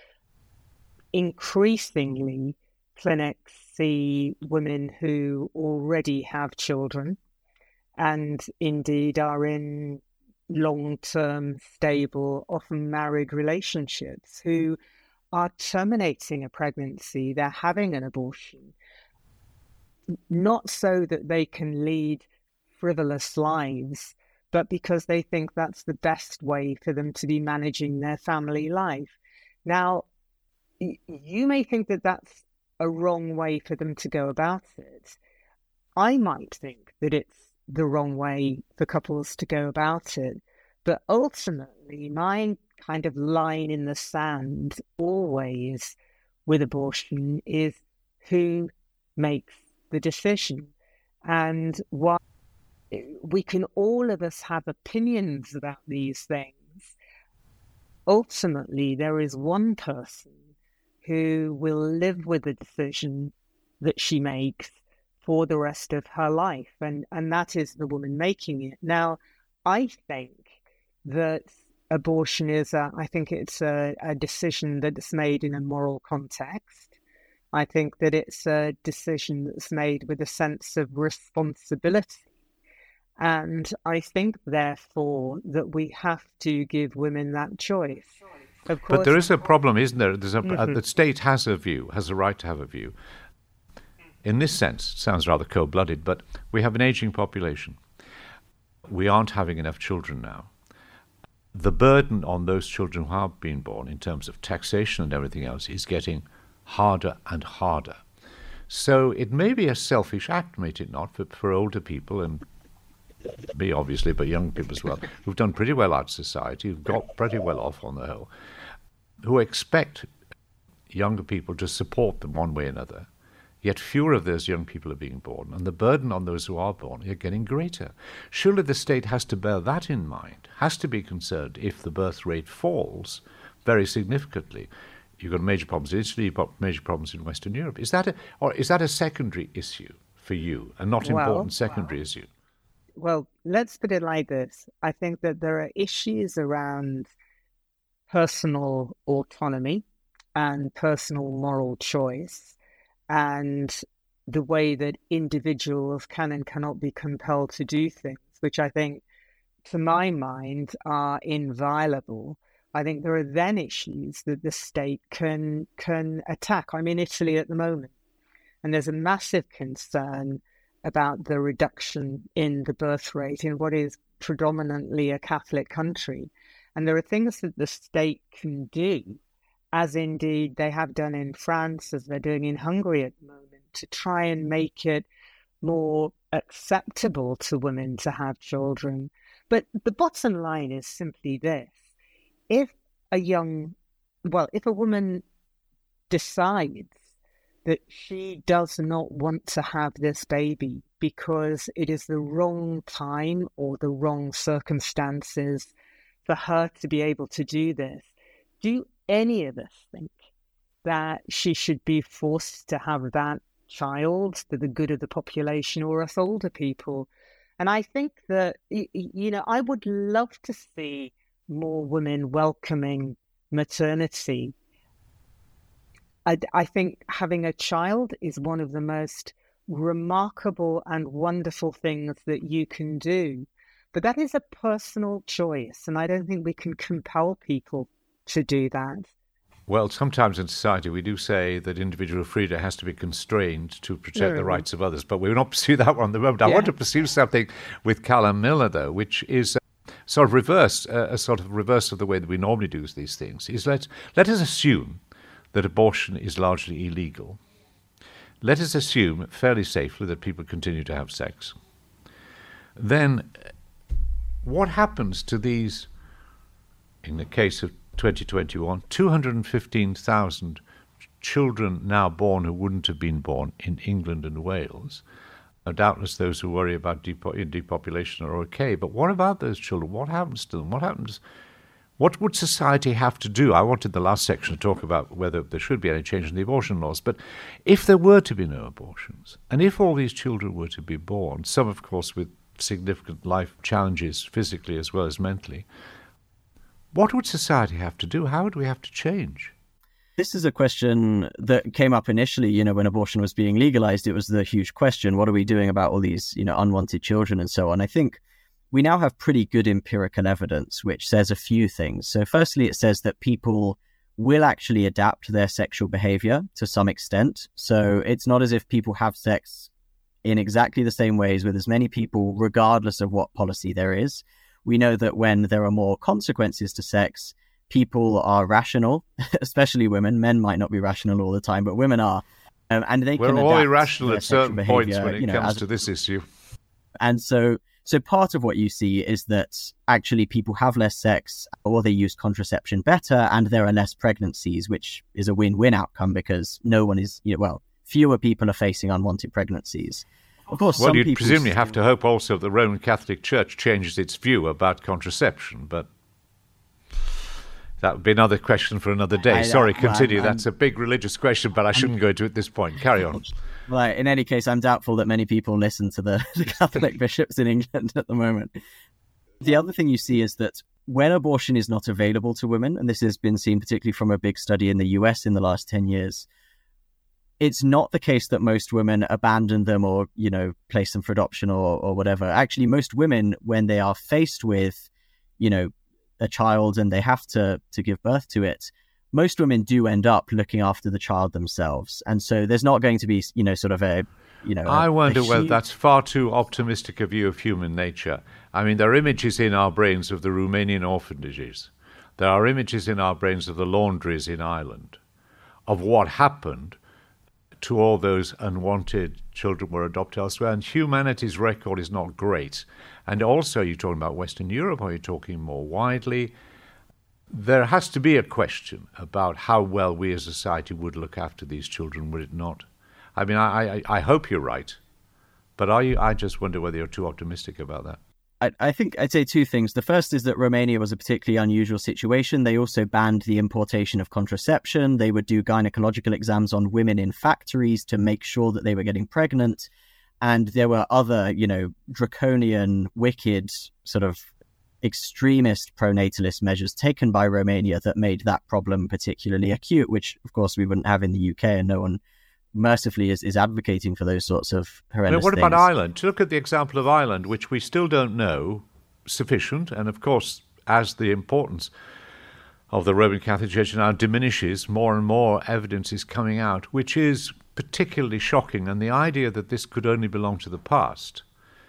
increasingly clinics see women who already have children and indeed are in long-term, stable, often married relationships who are terminating a pregnancy, they're having an abortion, not so that they can lead frivolous lives, but because they think that's the best way for them to be managing their family life. Now, you may think that that's a wrong way for them to go about it. I might think that it's the wrong way for couples to go about it. But ultimately, my kind of line in the sand always with abortion is who makes the decision. And while we can all of us have opinions about these things, ultimately there is one person who will live with the decision that she makes for the rest of her life, and that is the woman making it. Now, I think that abortion is I think it's a decision that's made in a moral context. I think that it's a decision that's made with a sense of responsibility. And I think, therefore, that we have to give women that choice. Of course, but there is a problem, isn't there? The state has a view, has a right to have a view. In this sense, it sounds rather cold-blooded, but we have an aging population. we aren't having enough children now. The burden on those children who have been born in terms of taxation and everything else is getting harder and harder. So it may be a selfish act, may it not, for older people, and me obviously, but young people as well, who've done pretty well out of society, who've got pretty well off on the whole, who expect younger people to support them one way or another. Yet fewer of those young people are being born, and the burden on those who are born are getting greater. Surely the state has to bear that in mind, has to be concerned if the birth rate falls very significantly. You've got major problems in Italy, you've got major problems in Western Europe. Is that a secondary issue for you, and not important secondary issue? Well, let's put it like this. I think that there are issues around personal autonomy and personal moral choice, and the way that individuals can and cannot be compelled to do things, which I think, to my mind, are inviolable. I think there are then issues that the state can attack. I'm in Italy at the moment, and there's a massive concern about the reduction in the birth rate in what is predominantly a Catholic country. And there are things that the state can do, as indeed they have done in France, as they're doing in Hungary at the moment, to try and make it more acceptable to women to have children. But the bottom line is simply this. If a woman decides that she does not want to have this baby because it is the wrong time or the wrong circumstances for her to be able to do this, do any of us think that she should be forced to have that child for the good of the population, or us older people? And I think that, I would love to see more women welcoming maternity. I think having a child is one of the most remarkable and wonderful things that you can do. But that is a personal choice, and I don't think we can compel people to do that. Well, sometimes in society we do say that individual freedom has to be constrained to protect the rights of others, but we will not pursue that one at the moment. I want to pursue something with Callum Milner, though, which is a sort of reverse of the way that we normally do these things. Is let us assume that abortion is largely illegal. Let us assume fairly safely that people continue to have sex. Then what happens to these, in the case of 2021, 215,000 children now born who wouldn't have been born in England and Wales? Doubtless those who worry about depopulation are okay, but what about those children? What happens to them? What would society have to do? I wanted the last section to talk about whether there should be any change in the abortion laws, but if there were to be no abortions, and if all these children were to be born, some of course with significant life challenges physically as well as mentally, what would society have to do? How would we have to change? This is a question that came up initially, when abortion was being legalized. It was the huge question, what are we doing about all these, unwanted children and so on? I think we now have pretty good empirical evidence, which says a few things. So firstly, it says that people will actually adapt their sexual behavior to some extent. So it's not as if people have sex in exactly the same ways with as many people, regardless of what policy there is. We know that when there are more consequences to sex, people are rational, especially women. Men might not be rational all the time, but women are. And they can adapt. We're all irrational at certain behavior, points when it comes to this issue. And so part of what you see is that actually people have less sex, or they use contraception better, and there are less pregnancies, which is a win-win outcome because fewer people are facing unwanted pregnancies. Of course, well, you'd presumably have to hope also the Roman Catholic Church changes its view about contraception, but that would be another question for another day. Sorry, continue. That's a big religious question, but I shouldn't go into it at this point. Carry on. Well, in any case, I'm doubtful that many people listen to the Catholic bishops in England at the moment. The other thing you see is that when abortion is not available to women, and this has been seen particularly from a big study in the US in the last 10 years, it's not the case that most women abandon them or, place them for adoption or whatever. Actually, most women, when they are faced with, a child and they have to give birth to it, most women do end up looking after the child themselves. And so there's not going to be, sort of a I wonder whether that's far too optimistic a view of human nature. I mean, there are images in our brains of the Romanian orphanages. There are images in our brains of the laundries in Ireland, of what happened to all those unwanted children were adopted elsewhere. And humanity's record is not great. And also, you're talking about Western Europe, or you're talking more widely, there has to be a question about how well we as a society would look after these children, would it not? I mean, I hope you're right, but I just wonder whether you're too optimistic about that. I think I'd say two things. The first is that Romania was a particularly unusual situation. They also banned the importation of contraception. They would do gynecological exams on women in factories to make sure that they were getting pregnant. And there were other, draconian, wicked, sort of extremist pronatalist measures taken by Romania that made that problem particularly acute, which, of course, we wouldn't have in the UK, and no one mercifully is advocating for those sorts of horrendous What things. about Ireland? To look at the example of Ireland, which we still don't know sufficient, and of course, as the importance of the Roman Catholic Church now diminishes, more and more evidence is coming out, which is particularly shocking. And the idea that this could only belong to the past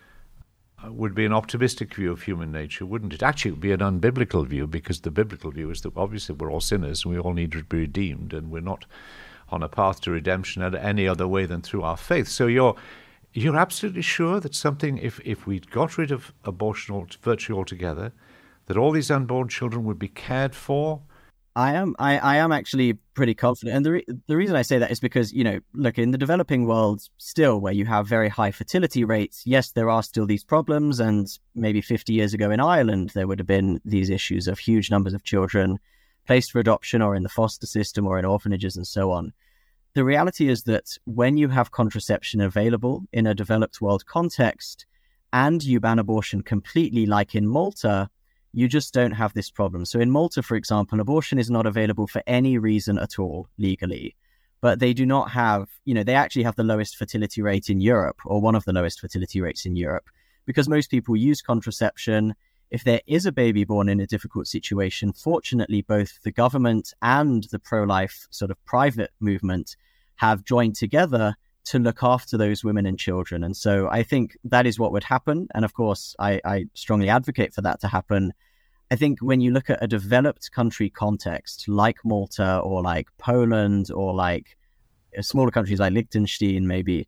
would be an optimistic view of human nature, wouldn't it? Actually, it would be an unbiblical view, because the biblical view is that obviously we're all sinners and we all need to be redeemed, and we're not on a path to redemption at any other way than through our faith. So you're absolutely sure that something, if we got rid of abortion virtually altogether, that all these unborn children would be cared for? I am actually pretty confident. And the reason I say that is because, look, in the developing world still, where you have very high fertility rates, yes, there are still these problems. And maybe 50 years ago in Ireland, there would have been these issues of huge numbers of children placed for adoption or in the foster system or in orphanages and so on. The reality is that when you have contraception available in a developed world context and you ban abortion completely, like in Malta, you just don't have this problem. So in Malta, for example, abortion is not available for any reason at all legally, but they do not have, they actually have the lowest fertility rate in Europe, or one of the lowest fertility rates in Europe, because most people use contraception. If there is a baby born in a difficult situation, fortunately, both the government and the pro-life sort of private movement have joined together to look after those women and children. And so I think that is what would happen. And of course, I strongly advocate for that to happen. I think when you look at a developed country context, like Malta or like Poland or like smaller countries like Liechtenstein, maybe,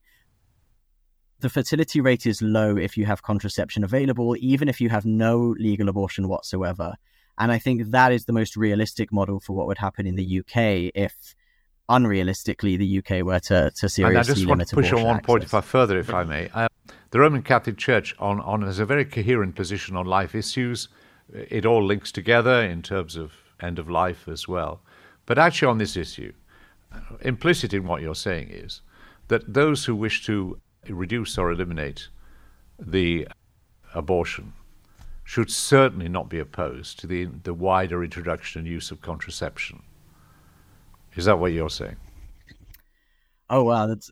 the fertility rate is low if you have contraception available, even if you have no legal abortion whatsoever. And I think that is the most realistic model for what would happen in the UK if, unrealistically, the UK were to seriously limit abortion. And I just want to push on one point, if I may. The Roman Catholic Church has a very coherent position on life issues. It all links together in terms of end of life as well. But actually on this issue, implicit in what you're saying is that those who wish to reduce or eliminate the abortion should certainly not be opposed to the wider introduction and use of contraception. Is that what you're saying? Oh, wow. That's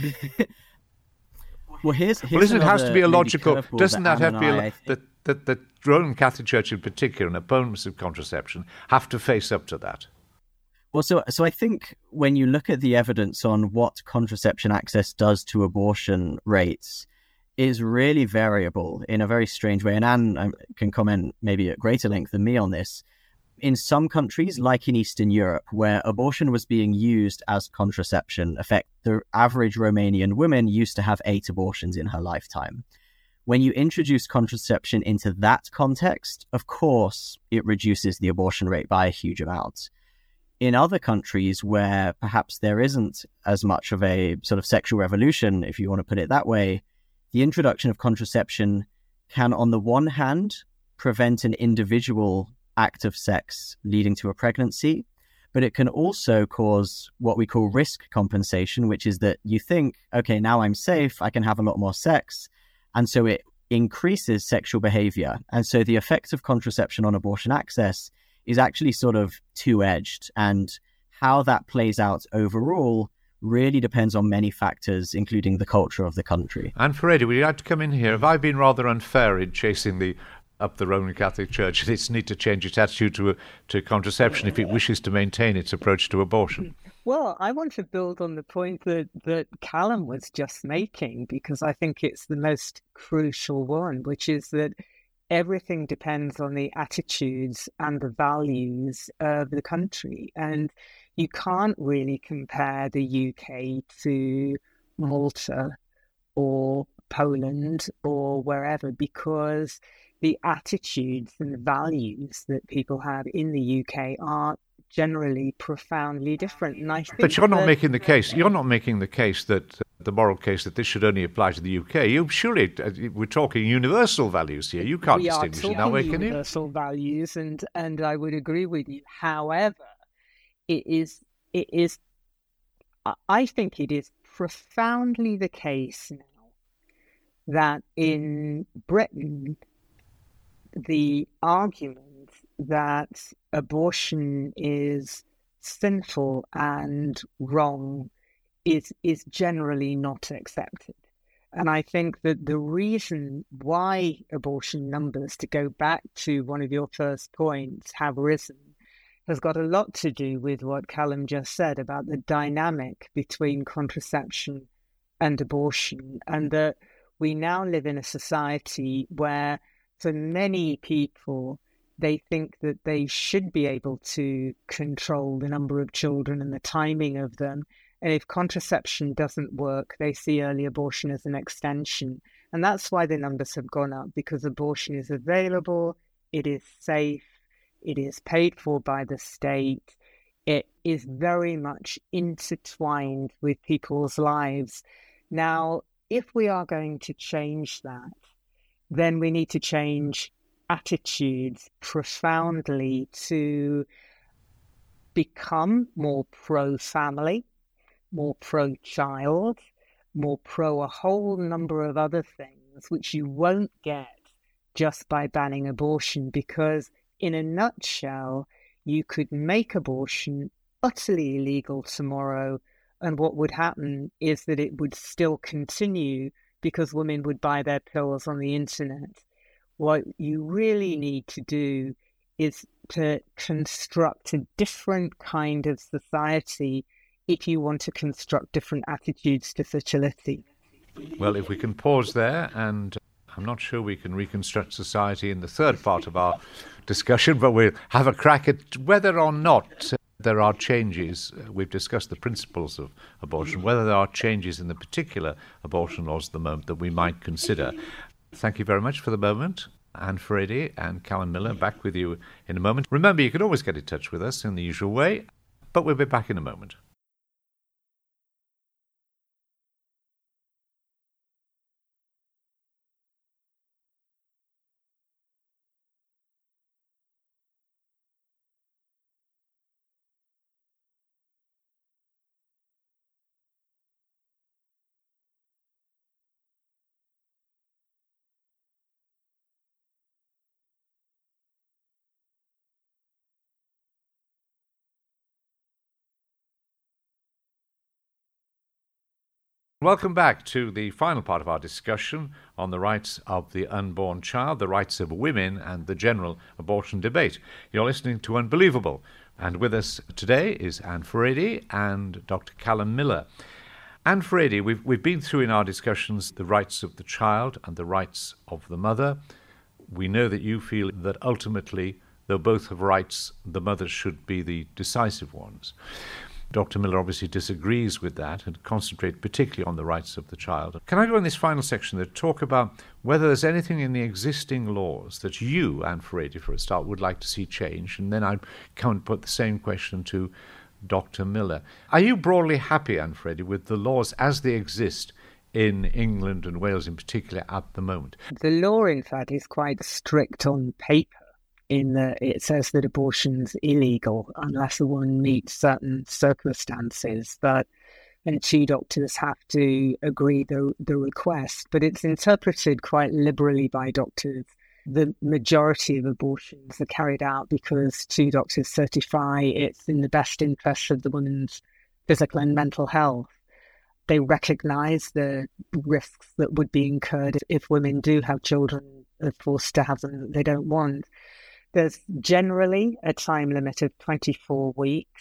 well, here's doesn't it have to be a logical? Doesn't that have to be that the Roman Catholic Church in particular and opponents of contraception have to face up to that? Well, so I think when you look at the evidence on what contraception access does to abortion rates, is really variable in a very strange way. And Anne can comment maybe at greater length than me on this. In some countries, like in Eastern Europe, where abortion was being used as contraception, in fact, the average Romanian woman used to have 8 abortions in her lifetime. When you introduce contraception into that context, of course, it reduces the abortion rate by a huge amount. In other countries where perhaps there isn't as much of a sort of sexual revolution, if you want to put it that way, the introduction of contraception can, on the one hand, prevent an individual act of sex leading to a pregnancy, but it can also cause what we call risk compensation, which is that you think, okay, now I'm safe, I can have a lot more sex. And so it increases sexual behavior. And so the effect of contraception on abortion access is actually sort of two-edged. And how that plays out overall really depends on many factors, including the culture of the country. Anne Furedi, would you like to come in here? Have I been rather unfair in chasing the up the Roman Catholic Church. It's need to change its attitude to contraception if it wishes to maintain its approach to abortion. Well, I want to build on the point that Callum was just making, because I think it's the most crucial one, which is that everything depends on the attitudes and the values of the country. And you can't really compare the UK to Malta or Poland or wherever, because the attitudes and the values that people have in the UK are generally profoundly different. And I think but you're not making the case. You're not making the case that the moral case that this should only apply to the UK. You surely we're talking universal values here. You can't distinguish it that way, can you? Universal values, and I would agree with you. However, it is. I think it is profoundly the case now that in Britain, the argument that abortion is sinful and wrong is generally not accepted. And I think that the reason why abortion numbers, to go back to one of your first points, have risen has got a lot to do with what Callum just said about the dynamic between contraception and abortion, and that we now live in a society where, for many people, they think that they should be able to control the number of children and the timing of them. And if contraception doesn't work, they see early abortion as an extension. And that's why the numbers have gone up, because abortion is available, it is safe, it is paid for by the state, it is very much intertwined with people's lives. Now, if we are going to change that, then we need to change attitudes profoundly to become more pro-family, more pro-child, more pro a whole number of other things, which you won't get just by banning abortion, because in a nutshell, you could make abortion utterly illegal tomorrow, and what would happen is that it would still continue because women would buy their pills on the internet. What you really need to do is to construct a different kind of society if you want to construct different attitudes to fertility. Well, if we can pause there, and I'm not sure we can reconstruct society in the third part of our discussion, but we'll have a crack at whether or not there are changes. We've discussed the principles of abortion, whether there are changes in the particular abortion laws at the moment that we might consider. Thank you very much for the moment. Anne Furedi and Callum Miller, back with you in a moment. Remember, you can always get in touch with us in the usual way, but we'll be back in a moment. Welcome back to the final part of our discussion on the rights of the unborn child, the rights of women, and the general abortion debate. You're listening to Unbelievable, and with us today is Anne Furedi and Dr. Callum Miller. Anne Furedi, we've been through in our discussions the rights of the child and the rights of the mother. We know that you feel that ultimately, though both have rights, the mothers should be the decisive ones. Dr. Miller obviously disagrees with that and concentrates particularly on the rights of the child. Can I go in this final section to talk about whether there's anything in the existing laws that you, Anne Furedi, for a start, would like to see change? And then I'd come and put the same question to Dr. Miller. Are you broadly happy, Anne Furedi, with the laws as they exist in England and Wales in particular at the moment? The law, in fact, is quite strict on paper. It says that abortion's illegal unless a woman meets certain circumstances, and two doctors have to agree the request. But it's interpreted quite liberally by doctors. The majority of abortions are carried out because two doctors certify it's in the best interest of the woman's physical and mental health. They recognise the risks that would be incurred if women do have children are forced to have them that they don't want. There's generally a time limit of 24 weeks,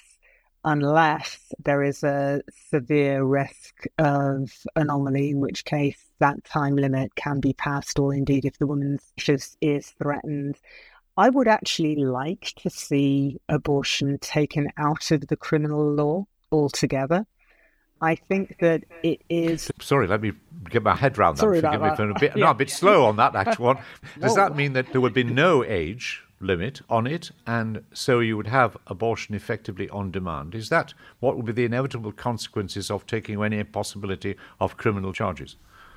unless there is a severe risk of anomaly, in which case that time limit can be passed, or indeed if the woman's life is threatened. I would actually like to see abortion taken out of the criminal law altogether. I think that it is... Sorry, let me get my head round that. Sorry Forgive me about for a that. bit, a bit slow on that actual one. Does No. that mean that there would be no age limit on it, and so you would have abortion effectively on demand? Is that what would be the inevitable consequences of taking any possibility of criminal charges?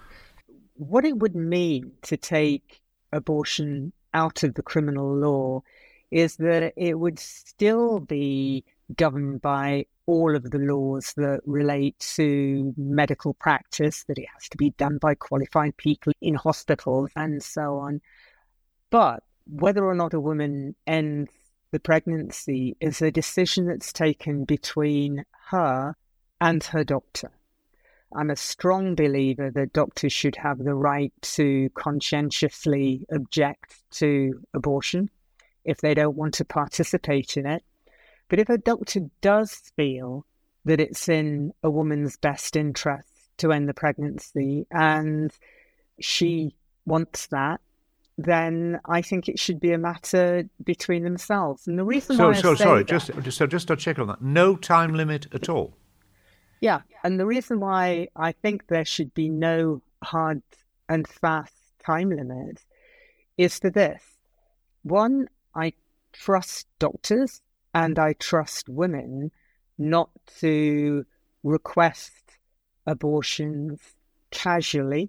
What it would mean to take abortion out of the criminal law is that it would still be governed by all of the laws that relate to medical practice, that it has to be done by qualified people in hospitals and so on. But whether or not a woman ends the pregnancy is a decision that's taken between her and her doctor. I'm a strong believer that doctors should have the right to conscientiously object to abortion if they don't want to participate in it. But if a doctor does feel that it's in a woman's best interest to end the pregnancy and she wants that, then I think it should be a matter between themselves. And the reason why just to check on that, no time limit at all. Yeah, and the reason why I think there should be no hard and fast time limit is for this. One, I trust doctors and I trust women not to request abortions casually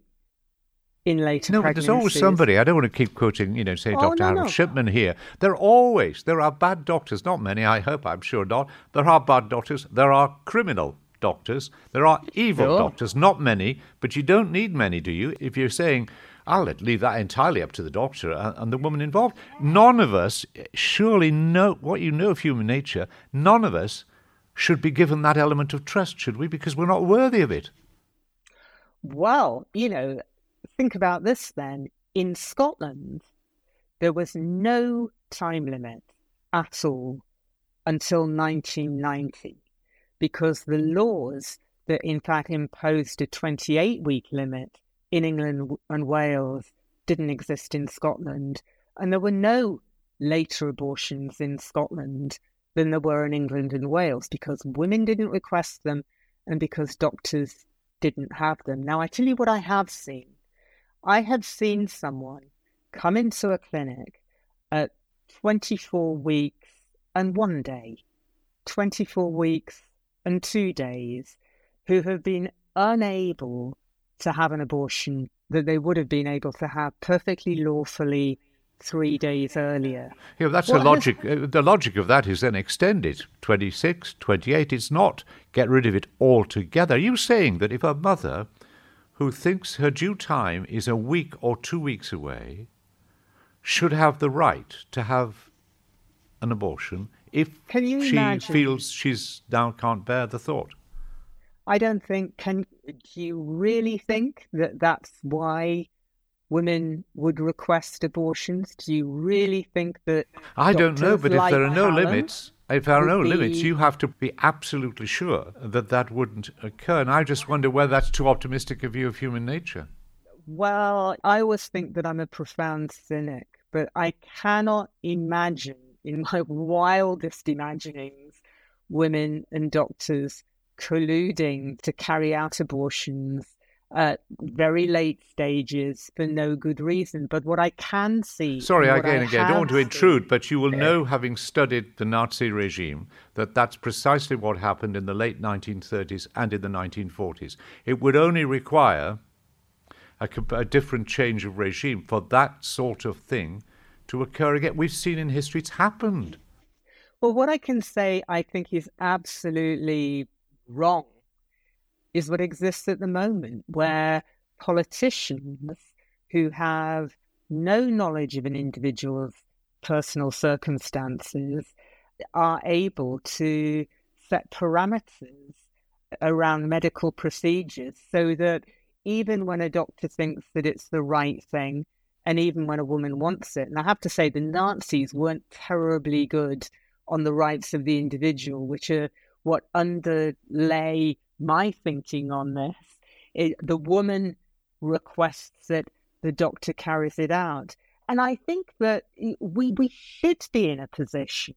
in later No, but pregnancies. there's always somebody. I don't want to keep quoting, say Dr. Harold Shipman here. There are bad doctors, not many, I'm sure not. There are bad doctors. There are criminal doctors. There are evil doctors, not many, but you don't need many, do you? If you're saying, I'll leave that entirely up to the doctor and the woman involved. None of us surely know what you know of human nature. None of us should be given that element of trust, should we? Because we're not worthy of it. Well, think about this then. In Scotland, there was no time limit at all until 1990, because the laws that in fact imposed a 28-week limit in England and Wales didn't exist in Scotland. And there were no later abortions in Scotland than there were in England and Wales, because women didn't request them and because doctors didn't have them. Now, I tell you what I have seen. I have seen someone come into a clinic at 24 weeks and 1 day, 24 weeks and 2 days, who have been unable to have an abortion that they would have been able to have perfectly lawfully 3 days earlier. Yeah, that's the logic. The logic of that is then extend it 26, 28. It's not get rid of it altogether. Are you saying that if a mother who thinks her due time is a week or 2 weeks away should have the right to have an abortion if she feels she's now can't bear the thought? I don't think. Do you really think that that's why women would request abortions? Do you really think that? I don't know, but if there are no limits, you have to be absolutely sure that that wouldn't occur. And I just wonder whether that's too optimistic a view of human nature. Well, I always think that I'm a profound cynic, but I cannot imagine, in my wildest imaginings, women and doctors colluding to carry out abortions at very late stages for no good reason. But what I can see... Sorry, I don't want to intrude, but you will know, having studied the Nazi regime, that that's precisely what happened in the late 1930s and in the 1940s. It would only require a different change of regime for that sort of thing to occur again. We've seen in history it's happened. Well, what I can say I think is absolutely wrong is what exists at the moment, where politicians who have no knowledge of an individual's personal circumstances are able to set parameters around medical procedures so that even when a doctor thinks that it's the right thing and even when a woman wants it. And I have to say, the Nazis weren't terribly good on the rights of the individual, which are what underlay my thinking on this. The woman requests that the doctor carries it out. And I think that we should be in a position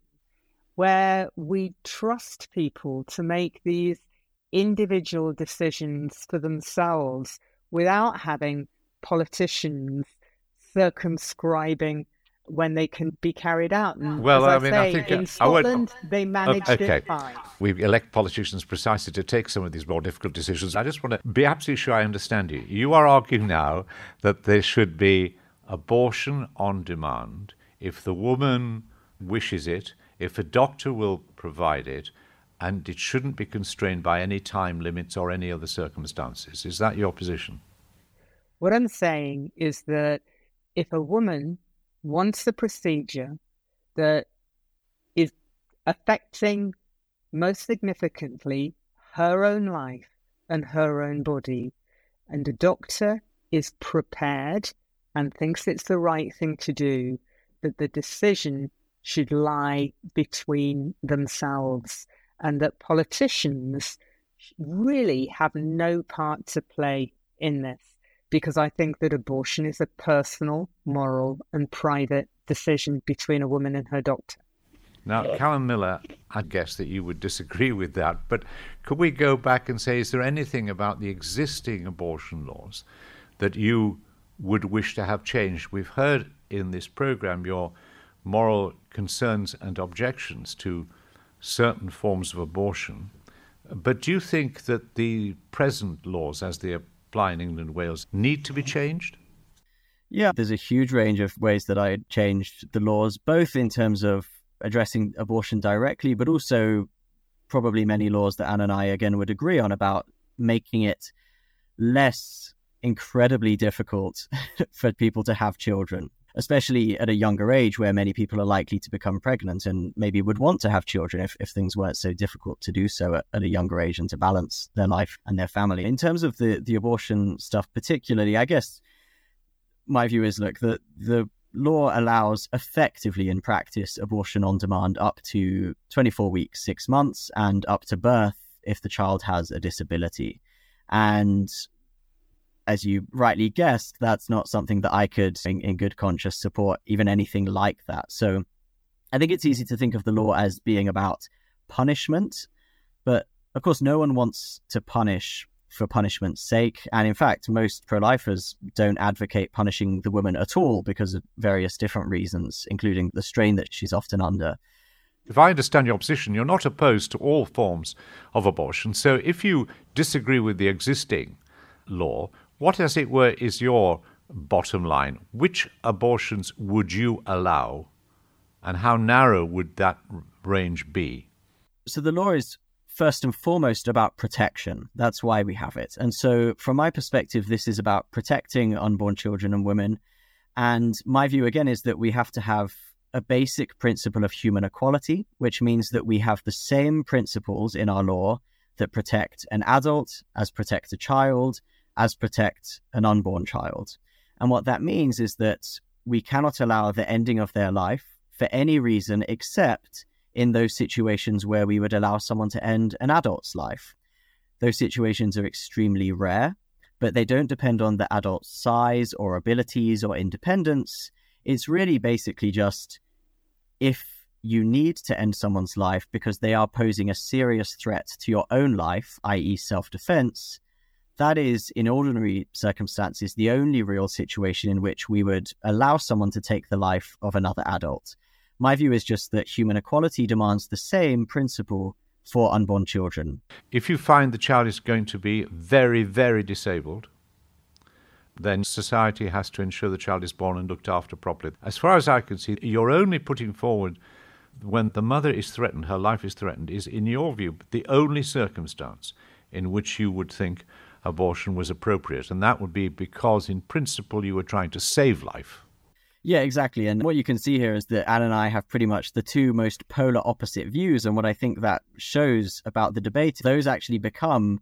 where we trust people to make these individual decisions for themselves without having politicians circumscribing when they can be carried out. And well, as I think in Scotland, they managed it fine. We elect politicians precisely to take some of these more difficult decisions. I just want to be absolutely sure I understand you. You are arguing now that there should be abortion on demand if the woman wishes it, if a doctor will provide it, and it shouldn't be constrained by any time limits or any other circumstances. Is that your position? What I'm saying is that if a woman wants a procedure that is affecting most significantly her own life and her own body, and a doctor is prepared and thinks it's the right thing to do, that the decision should lie between themselves, and that politicians really have no part to play in this, because I think that abortion is a personal, moral and private decision between a woman and her doctor. Now, Callum Miller, I guess that you would disagree with that, but could we go back and say, is there anything about the existing abortion laws that you would wish to have changed? We've heard in this program your moral concerns and objections to certain forms of abortion, but do you think that the present laws, as they apply in England and Wales, need to be changed? Yeah, there's a huge range of ways that I changed the laws, both in terms of addressing abortion directly, but also probably many laws that Anne and I, again, would agree on about making it less incredibly difficult for people to have children, especially at a younger age where many people are likely to become pregnant and maybe would want to have children if things weren't so difficult to do so at a younger age and to balance their life and their family. In terms of the abortion stuff particularly, I guess my view is, look, the law allows effectively in practice abortion on demand up to 24 weeks, 6 months, and up to birth if the child has a disability. And as you rightly guessed, that's not something that I could, in good conscience, support even anything like that. So I think it's easy to think of the law as being about punishment, but of course no one wants to punish for punishment's sake. And in fact, most pro-lifers don't advocate punishing the woman at all because of various different reasons, including the strain that she's often under. If I understand your position, you're not opposed to all forms of abortion. So if you disagree with the existing law, what, as it were, is your bottom line? Which abortions would you allow, and how narrow would that range be? So the law is first and foremost about protection. That's why we have it. And so from my perspective, this is about protecting unborn children and women. And my view, again, is that we have to have a basic principle of human equality, which means that we have the same principles in our law that protect an adult, as protect a child, as protect an unborn child. And what that means is that we cannot allow the ending of their life for any reason except in those situations where we would allow someone to end an adult's life. Those situations are extremely rare, but they don't depend on the adult's size or abilities or independence. It's really basically just if you need to end someone's life because they are posing a serious threat to your own life, i.e. self-defense, that is, in ordinary circumstances, the only real situation in which we would allow someone to take the life of another adult. My view is just that human equality demands the same principle for unborn children. If you find the child is going to be very, very disabled, then society has to ensure the child is born and looked after properly. As far as I can see, you're only putting forward when the mother is threatened, her life is threatened, is, in your view, the only circumstance in which you would think abortion was appropriate. And that would be because, in principle, you were trying to save life. Yeah, exactly. And what you can see here is that Anne and I have pretty much the two most polar opposite views. And what I think that shows about the debate, those actually become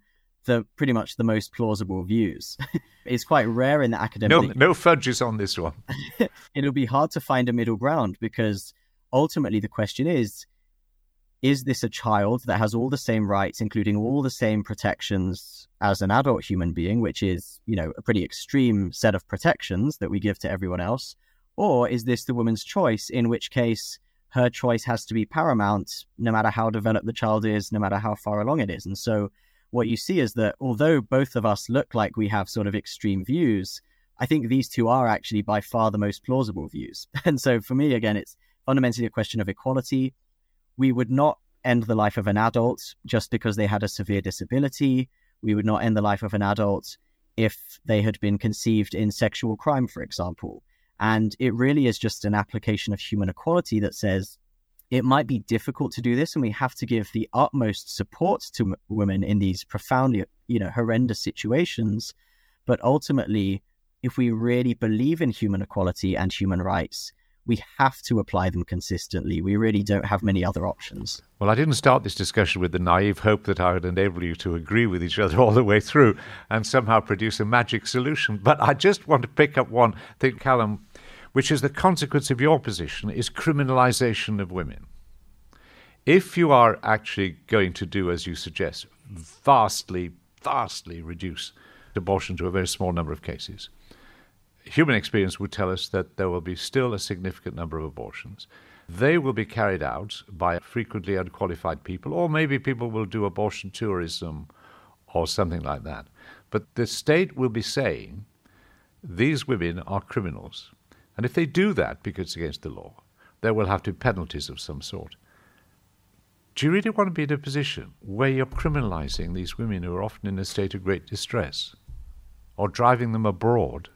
pretty much the most plausible views. It's quite rare in the academic. No fudges on this one. It'll be hard to find a middle ground, because ultimately the question is this a child that has all the same rights, including all the same protections as an adult human being, which is, a pretty extreme set of protections that we give to everyone else? Or is this the woman's choice, in which case her choice has to be paramount, no matter how developed the child is, no matter how far along it is? And so what you see is that although both of us look like we have sort of extreme views, I think these two are actually by far the most plausible views. And so for me, again, it's fundamentally a question of equality. We would not end the life of an adult just because they had a severe disability. We would not end the life of an adult if they had been conceived in sexual crime, for example. And it really is just an application of human equality that says it might be difficult to do this, and we have to give the utmost support to women in these profoundly, horrendous situations. But ultimately, if we really believe in human equality and human rights, we have to apply them consistently. We really don't have many other options. Well, I didn't start this discussion with the naive hope that I would enable you to agree with each other all the way through and somehow produce a magic solution. But I just want to pick up one thing, Callum, which is the consequence of your position is criminalization of women. If you are actually going to do, as you suggest, vastly reduce abortion to a very small number of cases, human experience would tell us that there will be still a significant number of abortions. They will be carried out by frequently unqualified people, or maybe people will do abortion tourism or something like that. But the state will be saying these women are criminals. And if they do that because it's against the law, there will have to be penalties of some sort. Do you really want to be in a position where you're criminalizing these women who are often in a state of great distress, or driving them abroad?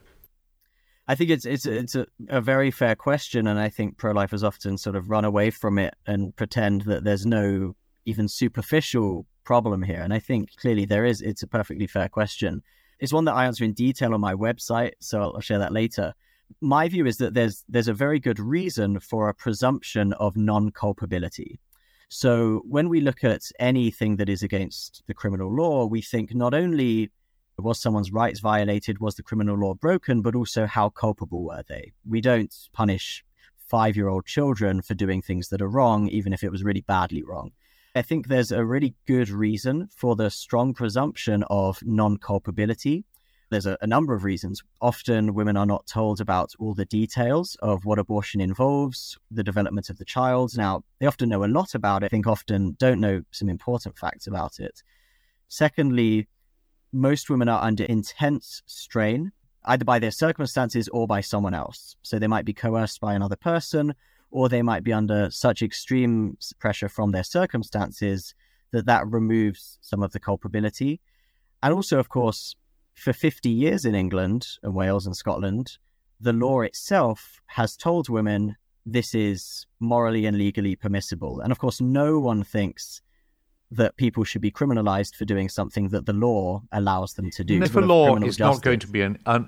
I think it's a very fair question, and I think pro-lifers often sort of run away from it and pretend that there's no even superficial problem here. And I think clearly there is. It's a perfectly fair question. It's one that I answer in detail on my website, so I'll share that later. My view is that there's a very good reason for a presumption of non-culpability. So when we look at anything that is against the criminal law, we think not only was someone's rights violated, was the criminal law broken, but also how culpable were they? We don't punish 5-year-old children for doing things that are wrong, even if it was really badly wrong. I think there's a really good reason for the strong presumption of non-culpability. There's a number of reasons. Often women are not told about all the details of what abortion involves, the development of the child. Now, they often know a lot about it, I think often don't know some important facts about it. Secondly, most women are under intense strain, either by their circumstances or by someone else. So they might be coerced by another person, or they might be under such extreme pressure from their circumstances that removes some of the culpability. And also, of course, for 50 years in England and Wales and Scotland, the law itself has told women this is morally and legally permissible. And of course, no one thinks that people should be criminalized for doing something that the law allows them to do. And if a law is not going to be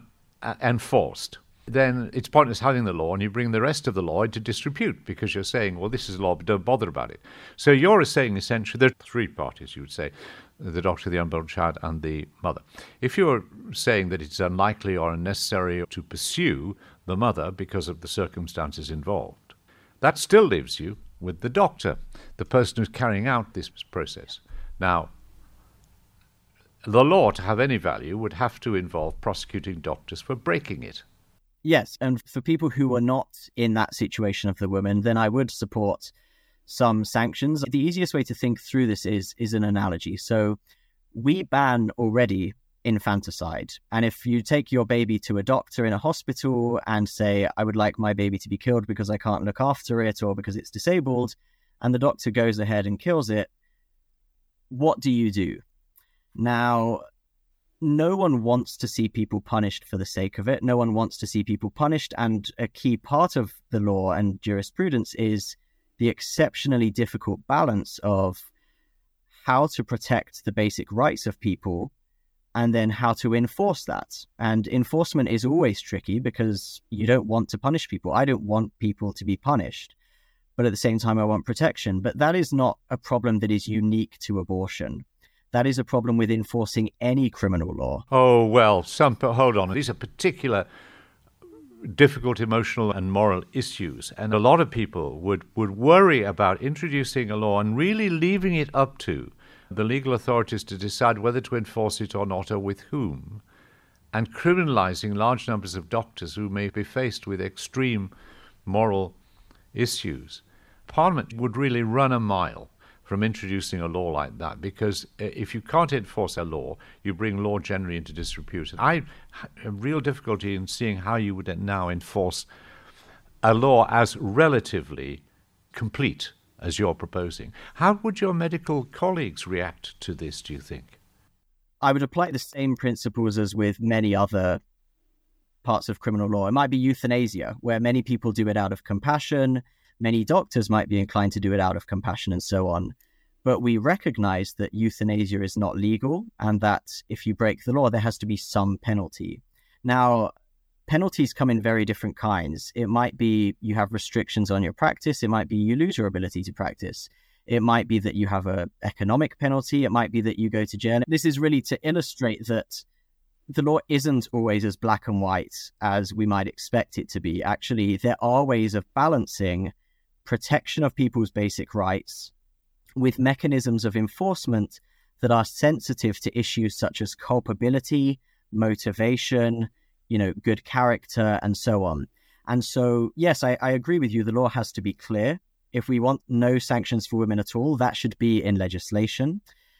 enforced, then it's pointless having the law, and you bring the rest of the law into disrepute because you're saying, well, this is law, but don't bother about it. So you're saying essentially there are 3 parties, you would say, the doctor, the unborn child, and the mother. If you're saying that it's unlikely or unnecessary to pursue the mother because of the circumstances involved, that still leaves you with the doctor, the person who's carrying out this process. Now, the law, to have any value, would have to involve prosecuting doctors for breaking it. Yes, and for people who are not in that situation of the woman, then I would support some sanctions. The easiest way to think through this is an analogy. So we ban already infanticide. And if you take your baby to a doctor in a hospital and say, I would like my baby to be killed because I can't look after it or because it's disabled, and the doctor goes ahead and kills it, what do you do? Now, no one wants to see people punished for the sake of it. No one wants to see people punished. And a key part of the law and jurisprudence is the exceptionally difficult balance of how to protect the basic rights of people and then how to enforce that. And enforcement is always tricky because you don't want to punish people. I don't want people to be punished, but at the same time, I want protection. But that is not a problem that is unique to abortion. That is a problem with enforcing any criminal law. Oh, well, hold on. These are particular difficult emotional and moral issues. And a lot of people would worry about introducing a law and really leaving it up to the legal authorities to decide whether to enforce it or not, or with whom, and criminalizing large numbers of doctors who may be faced with extreme moral issues. Parliament would really run a mile from introducing a law like that, because if you can't enforce a law, you bring law generally into disrepute. And I have real difficulty in seeing how you would now enforce a law as relatively complete as you're proposing. How would your medical colleagues react to this, do you think? I would apply the same principles as with many other parts of criminal law. It might be euthanasia, where many people do it out of compassion. Many doctors might be inclined to do it out of compassion and so on. But we recognize that euthanasia is not legal, and that if you break the law, there has to be some penalty. Now, penalties come in very different kinds. It might be you have restrictions on your practice. It might be you lose your ability to practice. It might be that you have an economic penalty. It might be that you go to jail. This is really to illustrate that the law isn't always as black and white as we might expect it to be. Actually, there are ways of balancing protection of people's basic rights with mechanisms of enforcement that are sensitive to issues such as culpability, motivation, good character, and so on. And so, yes, I agree with you. The law has to be clear. If we want no sanctions for women at all, that should be in legislation.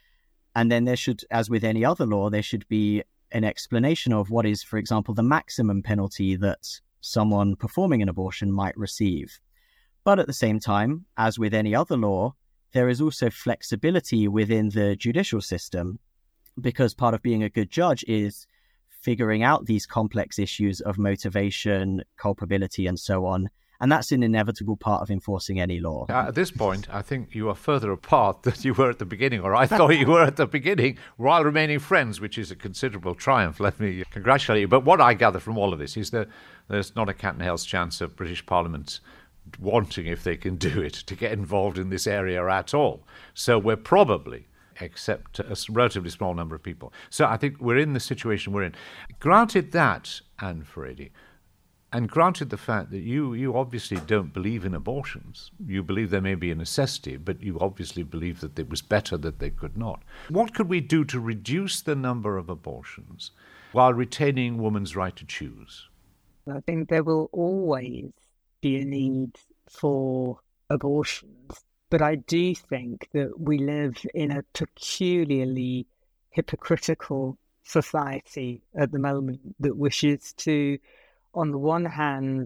And then there should, as with any other law, there should be an explanation of what is, for example, the maximum penalty that someone performing an abortion might receive. But at the same time, as with any other law, there is also flexibility within the judicial system, because part of being a good judge is figuring out these complex issues of motivation, culpability, and so on. And that's an inevitable part of enforcing any law. At this point, I think you are further apart than you were at the beginning, or I thought you were at the beginning, while remaining friends, which is a considerable triumph. Let me congratulate you. But what I gather from all of this is that there's not a cat and hell's chance of British Parliament wanting, if they can do it, to get involved in this area at all. So we're probably, except a relatively small number of people. So I think we're in the situation we're in. Granted that, Anne Furedi, and granted the fact that you obviously don't believe in abortions, you believe there may be a necessity, but you obviously believe that it was better that they could not. What could we do to reduce the number of abortions while retaining women's right to choose? I think there will always be a need for abortions, but I do think that we live in a peculiarly hypocritical society at the moment that wishes to, on the one hand,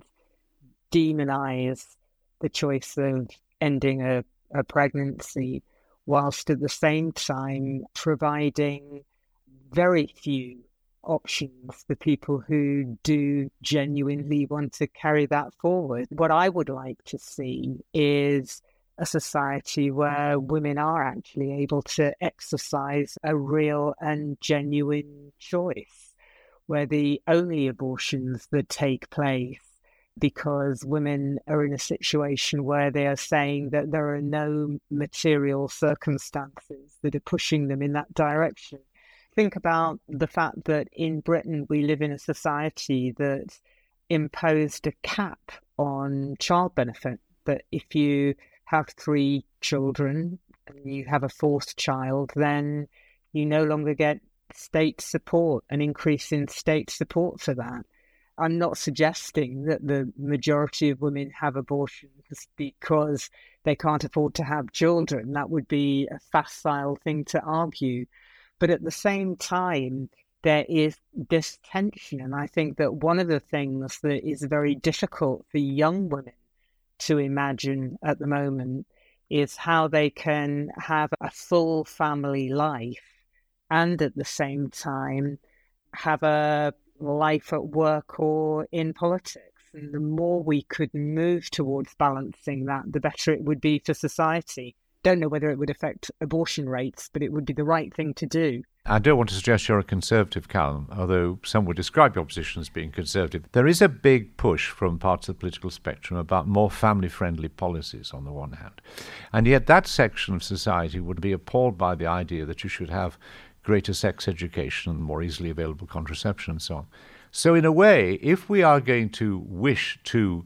demonize the choice of ending a pregnancy, whilst at the same time providing very few options for people who do genuinely want to carry that forward. What I would like to see is a society where women are actually able to exercise a real and genuine choice, where the only abortions that take place because women are in a situation where they are saying that there are no material circumstances that are pushing them in that direction. Think about the fact that in Britain we live in a society that imposed a cap on child benefit, that if you have 3 children and you have a 4th child, then you no longer get state support, an increase in state support for that. I'm not suggesting that the majority of women have abortions because they can't afford to have children. That would be a facile thing to argue. But at the same time, there is this tension. And I think that one of the things that is very difficult for young women to imagine at the moment is how they can have a full family life and at the same time have a life at work or in politics. And the more we could move towards balancing that, the better it would be for society. Don't know whether it would affect abortion rates, but it would be the right thing to do. I don't want to suggest you're a conservative, Callum, although some would describe your position as being conservative. There is a big push from parts of the political spectrum about more family-friendly policies on the one hand. And yet that section of society would be appalled by the idea that you should have greater sex education and more easily available contraception and so on. So in a way, if we are going to wish to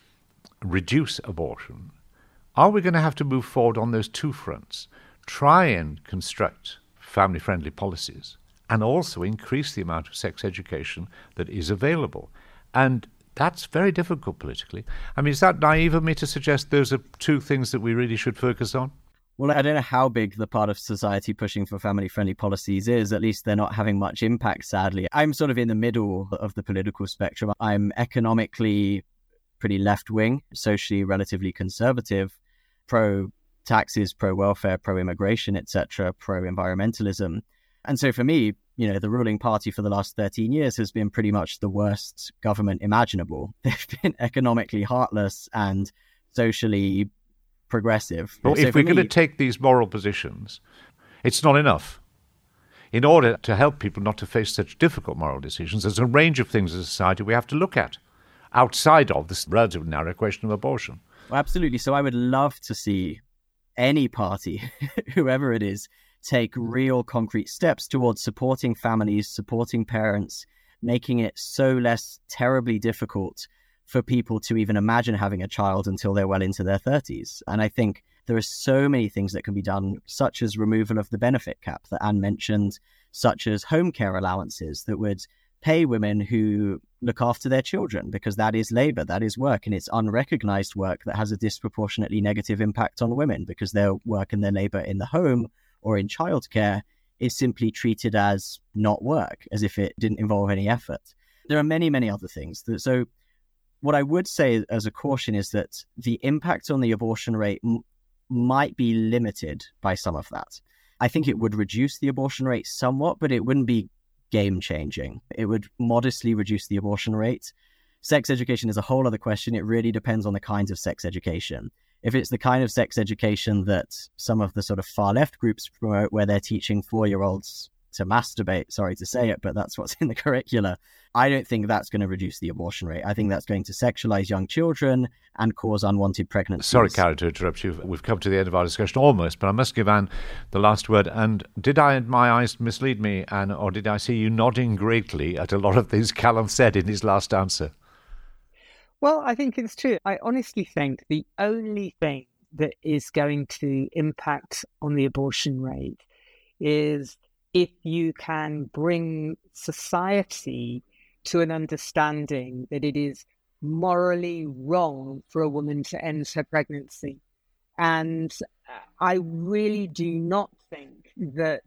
reduce abortion, are we going to have to move forward on those two fronts? Try and construct family-friendly policies and also increase the amount of sex education that is available. And that's very difficult politically. I mean, is that naive of me to suggest those are two things that we really should focus on? Well, I don't know how big the part of society pushing for family-friendly policies is. At least they're not having much impact, sadly. I'm sort of in the middle of the political spectrum. I'm economically pretty left-wing, socially relatively conservative, pro-taxes, pro-welfare, pro-immigration, etc., pro-environmentalism. And so for me, the ruling party for the last 13 years has been pretty much the worst government imaginable. They've been economically heartless and socially progressive. Well, if we're going to take these moral positions, it's not enough. In order to help people not to face such difficult moral decisions, there's a range of things as a society we have to look at outside of this relatively narrow question of abortion. Well, absolutely. So I would love to see any party, whoever it is, take real concrete steps towards supporting families, supporting parents, making it so less terribly difficult for people to even imagine having a child until they're well into their 30s. And I think there are so many things that can be done, such as removal of the benefit cap that Anne mentioned, such as home care allowances that would pay women who look after their children, because that is labor, that is work, and it's unrecognized work that has a disproportionately negative impact on women because their work and their labor in the home or in childcare is simply treated as not work, as if it didn't involve any effort. There are many, many other things. So what I would say as a caution is that the impact on the abortion rate might be limited by some of that. I think it would reduce the abortion rate somewhat, but it wouldn't be game-changing. It would modestly reduce the abortion rate. Sex education is a whole other question. It really depends on the kinds of sex education. If it's the kind of sex education that some of the sort of far left groups promote, where they're teaching 4-year-olds to masturbate, sorry to say it, but that's what's in the curricula, I don't think that's going to reduce the abortion rate. I think that's going to sexualize young children and cause unwanted pregnancies. Sorry, Karen, to interrupt you. We've come to the end of our discussion almost, but I must give Anne the last word. And did my eyes mislead me, Anne, or did I see you nodding greatly at a lot of things Callum said in his last answer? Well, I think it's true. I honestly think the only thing that is going to impact on the abortion rate is if you can bring society to an understanding that it is morally wrong for a woman to end her pregnancy. And I really do not think that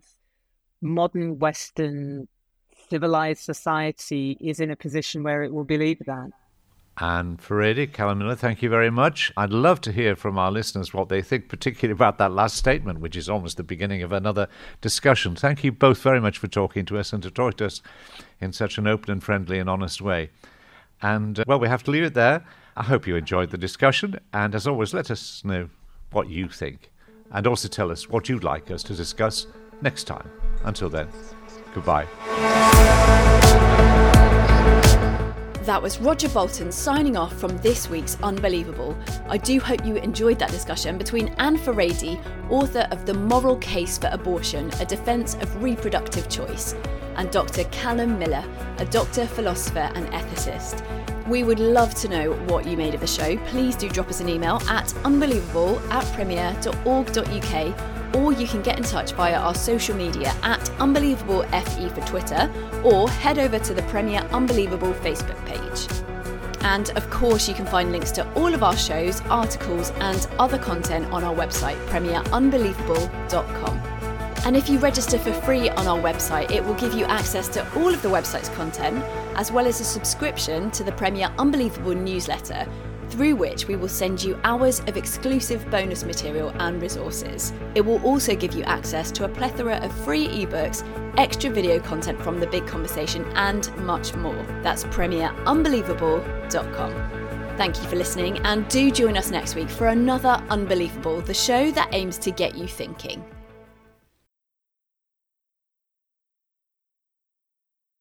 modern Western civilized society is in a position where it will believe that. Anne Furedi, Callum Miller, thank you very much. I'd love to hear from our listeners what they think, particularly about that last statement, which is almost the beginning of another discussion. Thank you both very much for talking to us and to talk to us in such an open and friendly and honest way. And, well, we have to leave it there. I hope you enjoyed the discussion. And as always, let us know what you think. And also tell us what you'd like us to discuss next time. Until then, goodbye. That was Roger Bolton signing off from this week's Unbelievable. I do hope you enjoyed that discussion between Anne Furedi, author of The Moral Case for Abortion, A Defence of Reproductive Choice, and Dr. Callum Miller, a doctor, philosopher and ethicist. We would love to know what you made of the show. Please do drop us an email at unbelievable@premier.org.uk, or you can get in touch via our social media at UnbelievableFE for Twitter, or head over to the Premier Unbelievable Facebook page. And of course, you can find links to all of our shows, articles and other content on our website, premierunbelievable.com. And if you register for free on our website, it will give you access to all of the website's content, as well as a subscription to the Premier Unbelievable newsletter, through which we will send you hours of exclusive bonus material and resources. It will also give you access to a plethora of free ebooks, extra video content from The Big Conversation, and much more. That's premierunbelievable.com. Thank you for listening, and do join us next week for another Unbelievable, the show that aims to get you thinking.